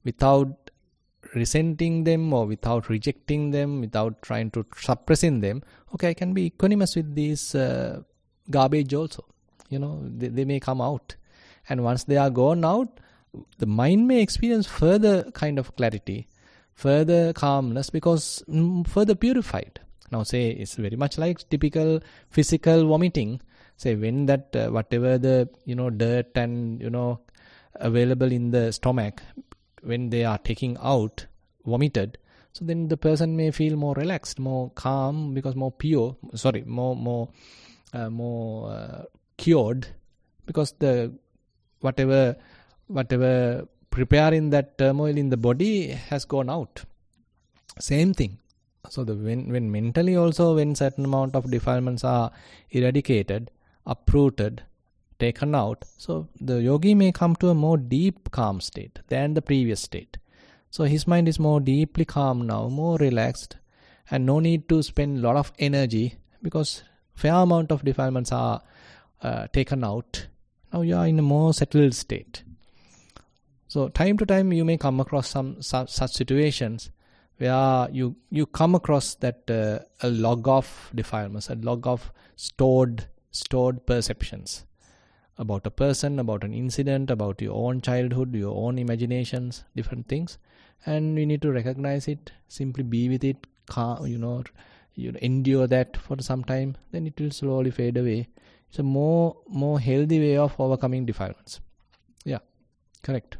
without resenting them or without rejecting them, without trying to suppressing them, okay, I can be equanimous with these uh, garbage also. You know, they, they may come out. And once they are gone out, the mind may experience further kind of clarity, further calmness, because mm, further purified. Now say it's very much like typical physical vomiting. Say when that uh, whatever the, you know, dirt and, you know, available in the stomach, when they are taking out, vomited, so then the person may feel more relaxed, more calm, because more pure, sorry, more, more, uh, more uh, cured, because the whatever whatever preparing that turmoil in the body has gone out. Same thing. So the when when mentally also, when certain amount of defilements are eradicated, uprooted, taken out, so the yogi may come to a more deep calm state than the previous state. So his mind is more deeply calm now, more relaxed, and no need to spend a lot of energy, because fair amount of defilements are uh, taken out. Now you are in a more settled state. So time to time you may come across some, some such situations where you, you come across that uh, a log of defilements, a log of stored stored perceptions about a person, about an incident, about your own childhood, your own imaginations, different things, and you need to recognize it, simply be with it, calm, you know, you endure that for some time, then it will slowly fade away. It's a more more healthy way of overcoming defilements. Yeah, correct.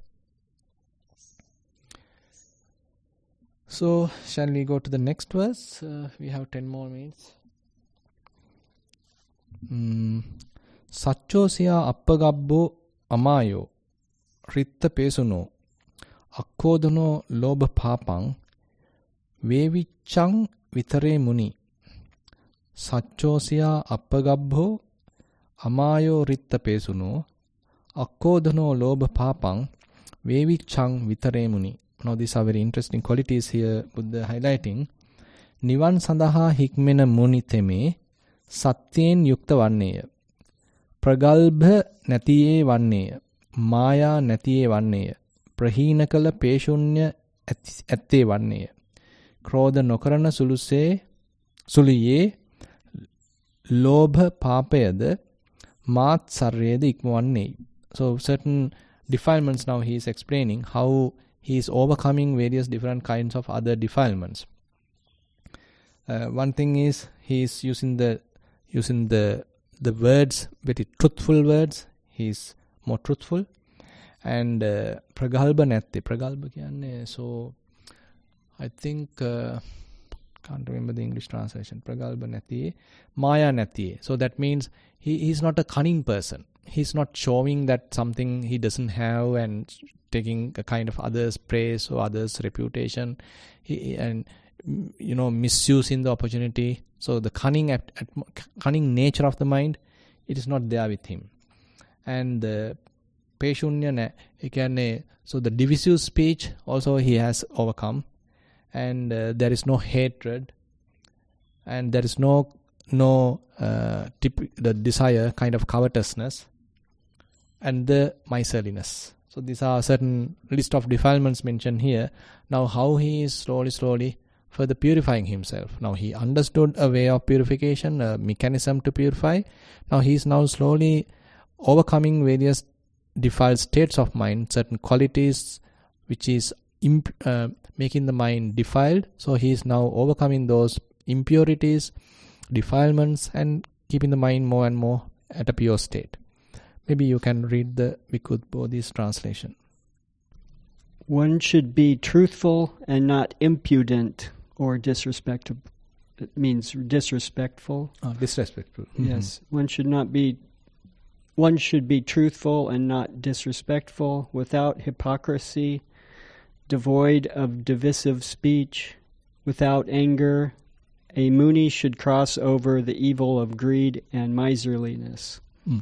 So, shall we go to the next verse? Uh, we have ten more minutes. Mm. Sacchosya appagabbo amayo ritta pesuno akkoduno lobha papang vevichang vitare muni. Sacchosya appagabbo amayo ritta pesuno akkoduno lobha papang vevichang vitare muni. Now these are very interesting qualities here Buddha highlighting. Nivan sandaha hikmena muni teme satyen yukta vanneya. Pragalbha natiye vanneya. Maya natiye vanneya. Prahina kala peshunya atte vanneya. Krodha nokarana suluse suliye lobha papayada maat sarreda ikmavanne. So certain defilements now he is explaining how he is overcoming various different kinds of other defilements. Uh, one thing is he is using the using the the words, very truthful words. He is more truthful. And pragalba natte, pragalba kyanne, so I think uh, can't remember the English translation. Pragalba natiye, maya natiye. So that means he is not a cunning person. He's not showing that something he doesn't have and taking a kind of others' praise or others' reputation, he, and you know, misusing the opportunity. So the cunning at, at, cunning nature of the mind, it is not there with him. And the peshunya, so the divisive speech also he has overcome, and uh, there is no hatred, and there is no no uh, tip, the desire, kind of covetousness, and the miserliness. So these are certain list of defilements mentioned here. Now how he is slowly, slowly further purifying himself. Now he understood a way of purification, a mechanism to purify. Now he is now slowly overcoming various defiled states of mind, certain qualities which is imp- uh, making the mind defiled. So he is now overcoming those impurities, defilements, and keeping the mind more and more at a pure state. Maybe you can read the Vikud Bodhi's translation. One should be truthful and not impudent or disrespectful. It means disrespectful. Oh, disrespectful. Yes. Mm-hmm. One should not be one should be truthful and not disrespectful, without hypocrisy, devoid of divisive speech, without anger. A muni should cross over the evil of greed and miserliness. Mm.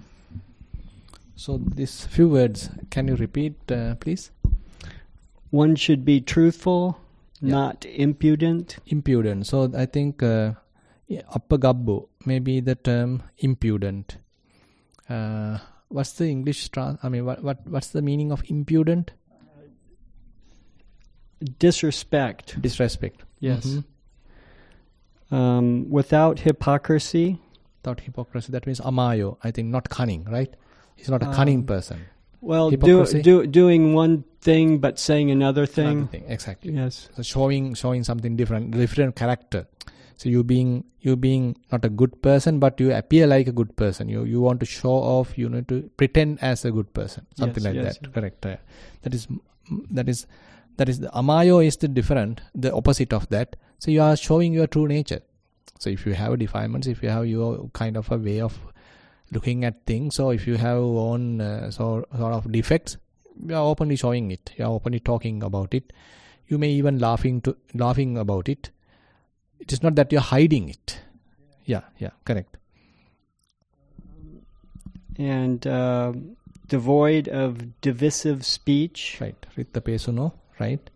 So these few words, can you repeat, uh, please? One should be truthful, yeah. Not impudent. Impudent. So I think uh, appagabbo, maybe the term impudent. Uh, what's the English trans? I mean, what what what's the meaning of impudent? disrespect. Disrespect. Yes. Mhm. Um, without hypocrisy. Without hypocrisy. That means amayo. I think not cunning, right? He's not a cunning Um, person. Well, do, Hypocrisy? do, doing one thing but saying another thing. Another thing. Exactly. Yes. So showing showing something different, different character. So you being you being not a good person, but you appear like a good person. You you want to show off. You need to pretend as a good person. Something Yes, like yes. that. Correct. Yeah. That is that is that is the amayo is the different, the opposite of that. So you are showing your true nature. So if you have defilements, if you have your kind of a way of looking at things, or if you have own uh, so, sort of defects, you are openly showing it. You are openly talking about it. You may even laughing to laughing about it. It is not that you are hiding it. Yeah, yeah, correct. And uh, devoid of divisive speech. Right. Ritta pesuno, right?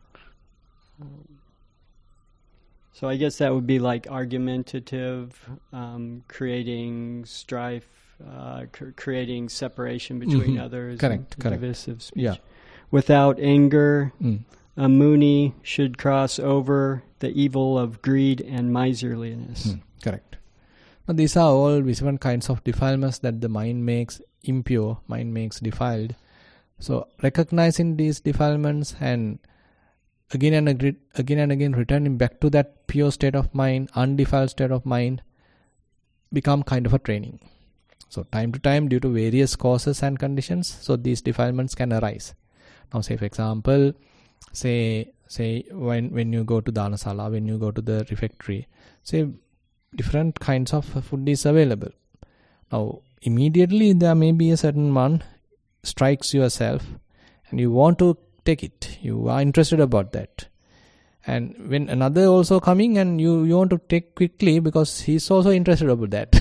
So I guess that would be like argumentative, um, creating strife, uh, cr- creating separation between Mhm. others. Correct, and correct. Divisive speech. Yeah. Without anger, Mm. a Muni should cross over the evil of greed and miserliness. Mm. Correct. Now these are all different kinds of defilements that the mind makes impure, mind makes defiled. So recognizing these defilements and again and again, again and again returning back to that pure state of mind, undefiled state of mind, become kind of a training. So time to time, due to various causes and conditions, so these defilements can arise. Now say for example, say say when when you go to Dhanasala, when you go to the refectory, say different kinds of food is available. Now immediately there may be a certain one strikes yourself and you want to take it. You are interested about that. And when another also coming and you, you want to take quickly because he's also interested about that.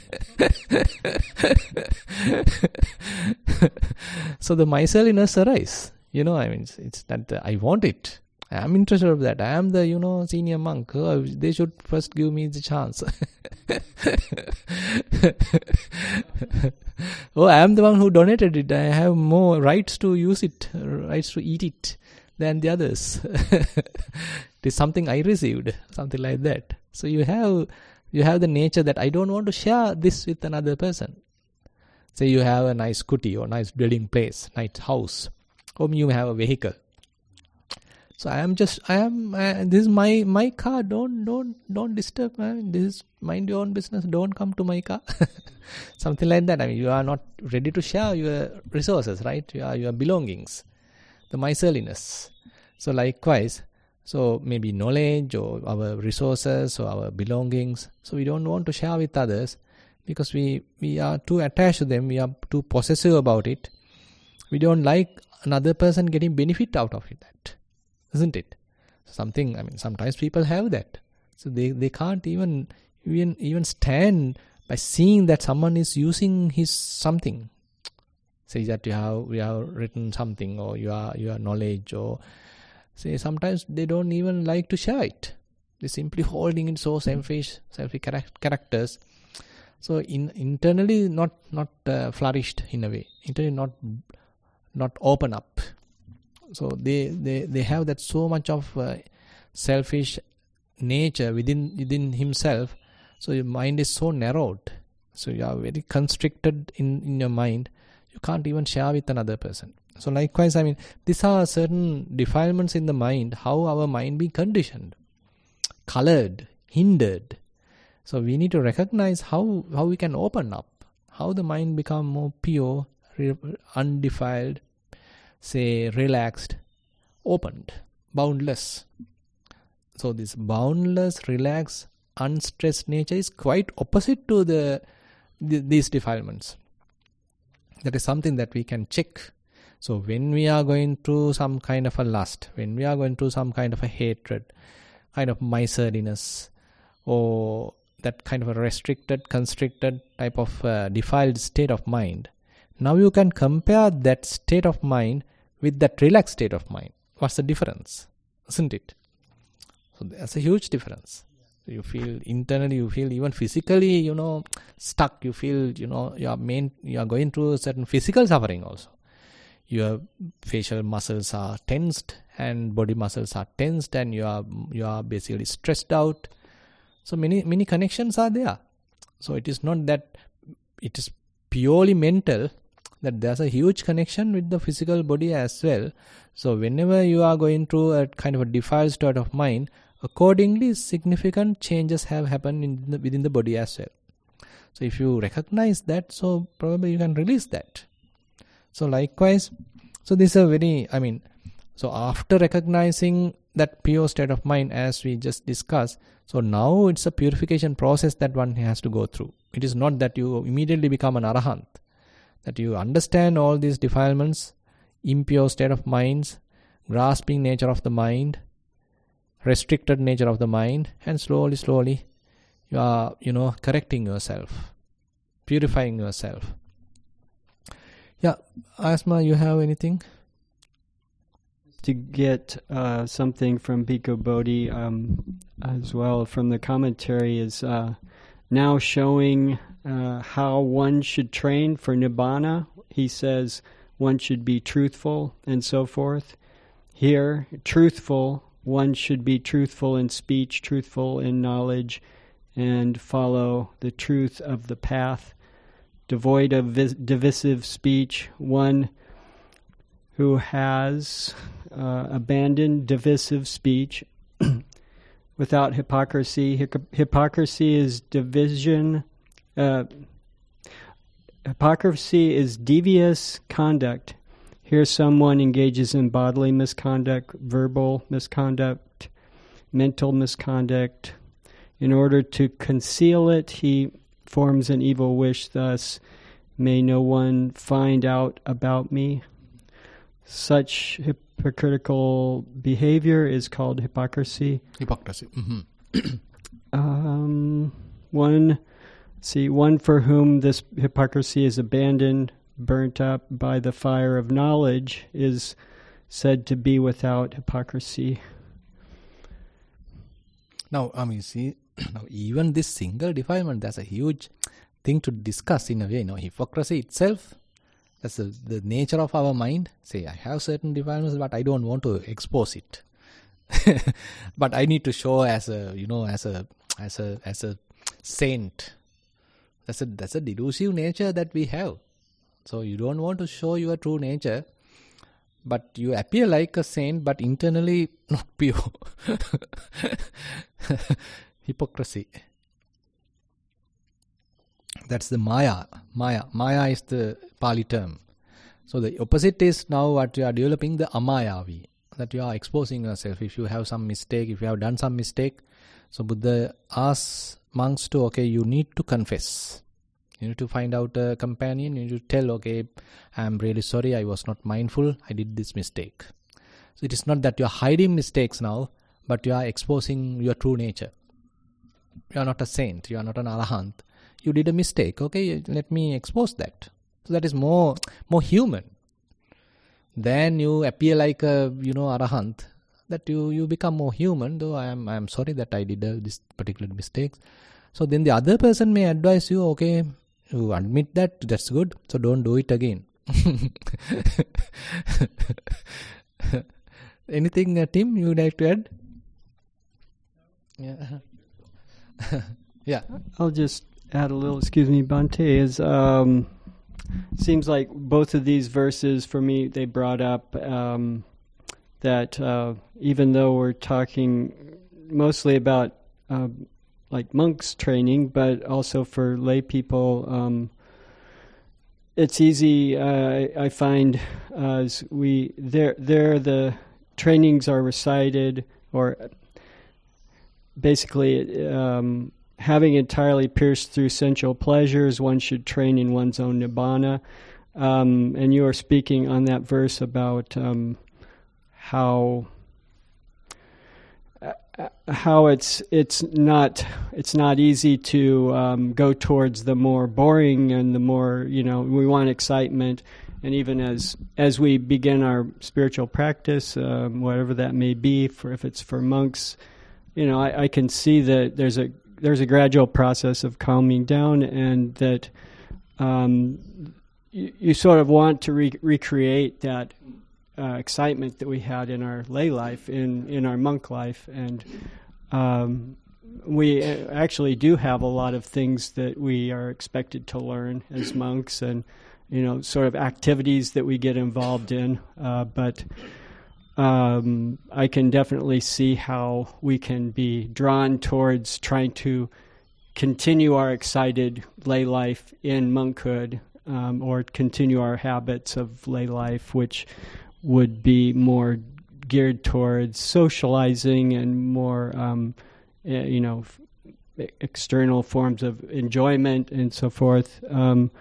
So the miserliness arise. You know, I mean, it's, it's that uh, I want it. I am interested about that. I am the, you know, senior monk. Oh, they should first give me the chance. Oh, I am the one who donated it. I have more rights to use it, rights to eat it than the others. It is something I received, something like that. So you have you have the nature that I don't want to share this with another person. Say you have a nice kuti or nice dwelling place, nice house, or you have a vehicle. So I am just I am uh, this is my my car. Don't don't don't disturb. Man. This is mind your own business. Don't come to my car. Something like that. I mean, you are not ready to share your resources, right? Your your belongings, the miserliness. So likewise, so maybe knowledge or our resources or our belongings. So we don't want to share with others because we we are too attached to them. We are too possessive about it. We don't like another person getting benefit out of it. That. Isn't it? Something, I mean, sometimes people have that. So they, they can't even, even even stand by seeing that someone is using his something. Say that you have you have written something or you are your knowledge, or say sometimes they don't even like to share it. They're simply holding it so selfish, selfish characters. So in internally not not uh, flourished in a way. Internally not not open up. So they, they, they have that so much of uh, selfish nature within within himself. So your mind is so narrowed. So you are very constricted in, in your mind. You can't even share with another person. So likewise, I mean, these are certain defilements in the mind, how our mind be conditioned, colored, hindered. So we need to recognize how, how we can open up, how the mind become more pure, undefiled, say relaxed, opened, boundless. So this boundless, relaxed, unstressed nature is quite opposite to the, the these defilements. That is something that we can check. So when we are going through some kind of a lust, when we are going through some kind of a hatred, kind of miserliness, or that kind of a restricted, constricted type of uh, defiled state of mind, now you can compare that state of mind with that relaxed state of mind. What's the difference? Isn't it? So that's a huge difference. You feel internally, you feel even physically, you know, stuck. You feel, you know, you are main, you are going through a certain physical suffering also. your facial muscles are tensed and body muscles are tensed and you are you are basically stressed out. So many many connections are there. So it is not that it is purely mental, that there's a huge connection with the physical body as well. So whenever you are going through a kind of a defiled state of mind, accordingly significant changes have happened in the, within the body as well. So if you recognize that, so probably you can release that. So likewise, so this is a very, I mean, so after recognizing that pure state of mind as we just discussed, so now it's a purification process that one has to go through. It is not that you immediately become an arahant, that you understand all these defilements, impure state of minds, grasping nature of the mind, restricted nature of the mind, and slowly, slowly you are, you know, correcting yourself, purifying yourself. Yeah, Asma, you have anything? To get uh, something from Bhikkhu Bodhi um, as well from the commentary is uh, now showing uh, how one should train for Nibbana. He says one should be truthful and so forth. Here, truthful, one should be truthful in speech, truthful in knowledge, and follow the truth of the path. Devoid of vis- divisive speech, one who has uh, abandoned divisive speech without hypocrisy. Hi- hypocrisy is division. Uh, hypocrisy is devious conduct. Here someone engages in bodily misconduct, verbal misconduct, mental misconduct. In order to conceal it, he forms an evil wish, thus, may no one find out about me. Such hypocritical behavior is called hypocrisy. Hypocrisy. Mm-hmm. um, one, see, one for whom this hypocrisy is abandoned, burnt up by the fire of knowledge, is said to be without hypocrisy. Now, I mean, see, now even this single defilement, that's a huge thing to discuss in a way. You know, hypocrisy itself, that's a, the nature of our mind. Say, I have certain defilements, but I don't want to expose it. But I need to show as a, you know, as a, as a, as a saint. That's a, that's a delusive nature that we have. So you don't want to show your true nature, but you appear like a saint, but internally not pure. Hypocrisy. That's the Maya. Maya. Maya is the Pali term. So the opposite is now what you are developing, the Amayavi. That you are exposing yourself. If you have some mistake, if you have done some mistake, so Buddha asks monks to, okay, you need to confess. You need to find out a companion. You need to tell, okay, I am really sorry, I was not mindful, I did this mistake. So it is not that you are hiding mistakes now, but you are exposing your true nature. You are not a saint, you are not an arahant. You did a mistake, okay, let me expose that. So that is more more human. Then you appear like a, you know, arahant, that you, you become more human, though I am I am sorry that I did uh, this particular mistake. So then the other person may advise you, okay, you admit that, that's good, so don't do it again. Anything, uh, Tim, you would like to add? Yeah. Yeah. I'll just add a little, excuse me, Bhante, is um, seems like both of these verses for me, they brought up um, that uh, even though we're talking mostly about uh, like monks training, but also for lay people, um, it's easy. Uh, I find uh, as we there there the trainings are recited, or basically um, having entirely pierced through sensual pleasures, one should train in one's own nibbana. Um, and you are speaking on that verse about um, how. How it's it's not it's not easy to um, go towards the more boring and the more, you know, we want excitement, and even as as we begin our spiritual practice, um, whatever that may be, for if it's for monks, you know, I, I can see that there's a there's a gradual process of calming down, and that um, you, you sort of want to re- recreate that uh, excitement that we had in our lay life, in, in our monk life. And um, we actually do have a lot of things that we are expected to learn as monks, and, you know, sort of activities that we get involved in. Uh, but um, I can definitely see how we can be drawn towards trying to continue our excited lay life in monkhood, um, or continue our habits of lay life, which would be more geared towards socializing and more, um, you know, external forms of enjoyment and so forth. Um,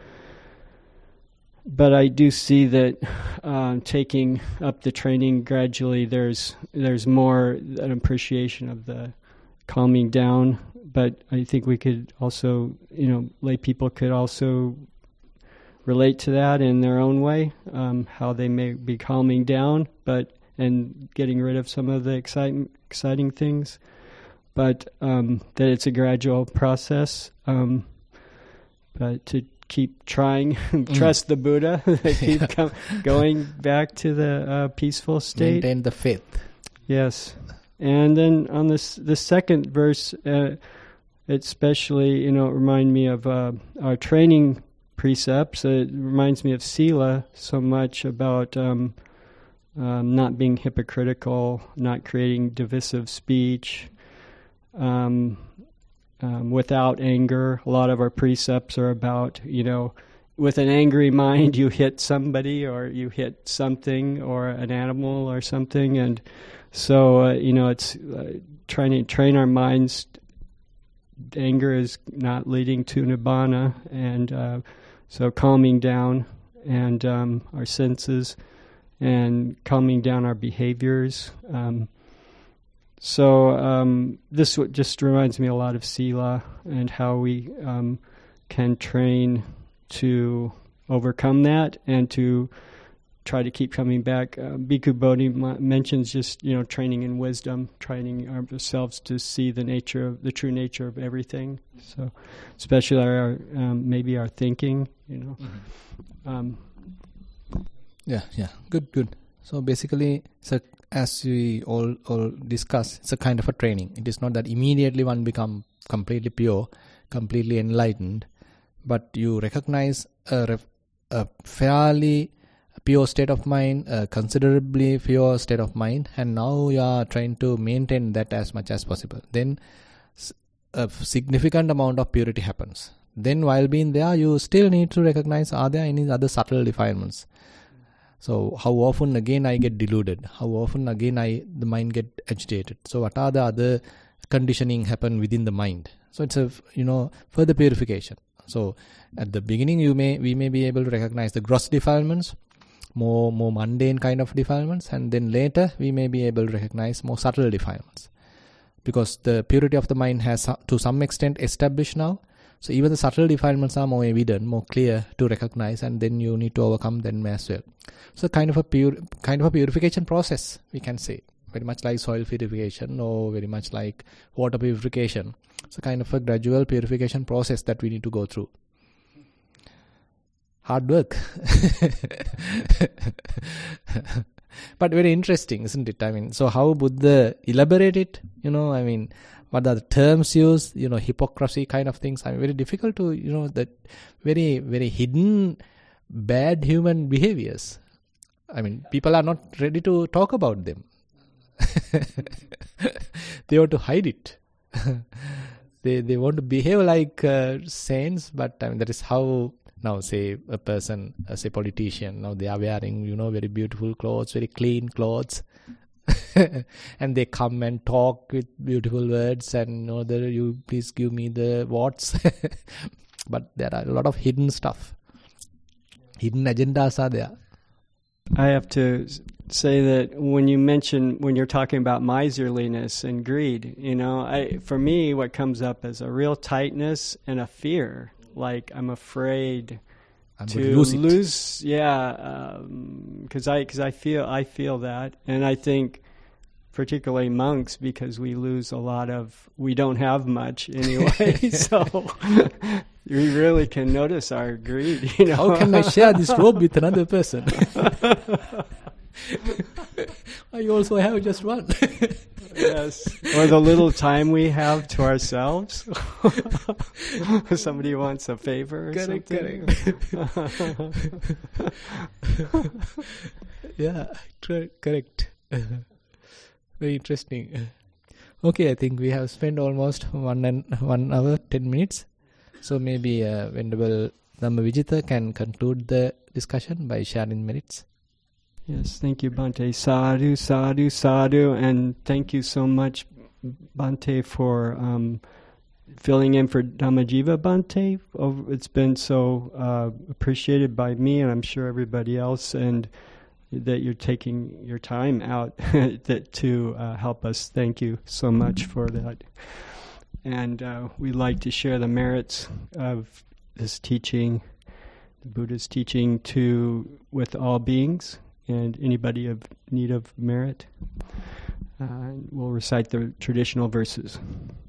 but I do see that uh, taking up the training gradually, there's there's more an appreciation of the calming down. But I think we could also, you know, lay people could also relate to that in their own way, um, how they may be calming down, but and getting rid of some of the exciting exciting things. But um, that it's a gradual process. Um, but to keep trying, trust the Buddha, keep yeah. com- going back to the uh, peaceful state. Maintain the faith. Yes. And then on this the second verse, uh, it especially, you know, remind me of uh, our training precepts. It reminds me of Sila so much about um, um, not being hypocritical, not creating divisive speech, um, um, without anger. A lot of our precepts are about, you know, with an angry mind, you hit somebody or you hit something or an animal or something. And so, uh, you know, it's uh, trying to train our minds. Anger is not leading to nibbana, and uh, so calming down and um, our senses and calming down our behaviors. Um, so um, this w- just reminds me a lot of Sila and how we um, can train to overcome that and to try to keep coming back. Uh, Bhikkhu Bodhi m- mentions just, you know, training in wisdom, training ourselves to see the nature of the true nature of everything. So, especially our um, maybe our thinking, you know. Mm-hmm. Um, yeah, yeah, good, good. So basically, so as we all all discussed, it's a kind of a training. It is not that immediately one become completely pure, completely enlightened, but you recognize a, ref, a fairly pure state of mind, a considerably pure state of mind, and now you are trying to maintain that as much as possible. Then a significant amount of purity happens. Then while being there, you still need to recognize, are there any other subtle defilements? So how often again I get deluded? How often again I the mind get agitated? So what are the other conditioning happen within the mind? So it's a, you know, further purification. So at the beginning, you may we may be able to recognize the gross defilements, more more mundane kind of defilements, and then later we may be able to recognize more subtle defilements, because the purity of the mind has to some extent established now. So even the subtle defilements are more evident, more clear to recognize, and then you need to overcome them as well. So kind of a pure kind of a purification process, we can say, very much like soil purification or very much like water purification. So kind of a gradual purification process that we need to go through. Hard work. But very interesting, isn't it? I mean, so how Buddha elaborate it? You know, I mean, what are the terms used? You know, hypocrisy kind of things. I mean, very difficult to, you know, that very, very hidden bad human behaviors. I mean, people are not ready to talk about them. They want to hide it. they they want to behave like uh, saints, but I mean, that is how now, say a person, uh, say politician, now they are wearing, you know, very beautiful clothes, very clean clothes. And they come and talk with beautiful words and, you know, the, you please give me the votes. But there are a lot of hidden stuff. Hidden agendas are there. I have to say that when you mention, when you're talking about miserliness and greed, you know, I, for me, what comes up is a real tightness and a fear. Like, I'm afraid I'm to lose, lose, yeah, because um, I, cause I feel, I feel that, and I think particularly monks, because we lose a lot of, we don't have much anyway, so we really can notice our greed, you know. How can I share this robe with another person? I also have just one. Yes, or the little time we have to ourselves. Somebody wants a favor or Correct, something. correct. Yeah, tr- correct. Very interesting. Okay, I think we have spent almost one and one hour, ten minutes. So maybe uh, Venerable Dhammavijita can conclude the discussion by sharing merits. Yes, thank you, Bhante. Sadhu, sadhu, sadhu. And thank you so much, Bhante, for um, filling in for Dhammajiva, Bhante. Oh, it's been so uh, appreciated by me, and I'm sure everybody else, and that you're taking your time out that to uh, help us. Thank you so much for that. And uh, we'd like to share the merits of this teaching, the Buddha's teaching, to with all beings and anybody of need of merit. Uh, we'll recite the traditional verses.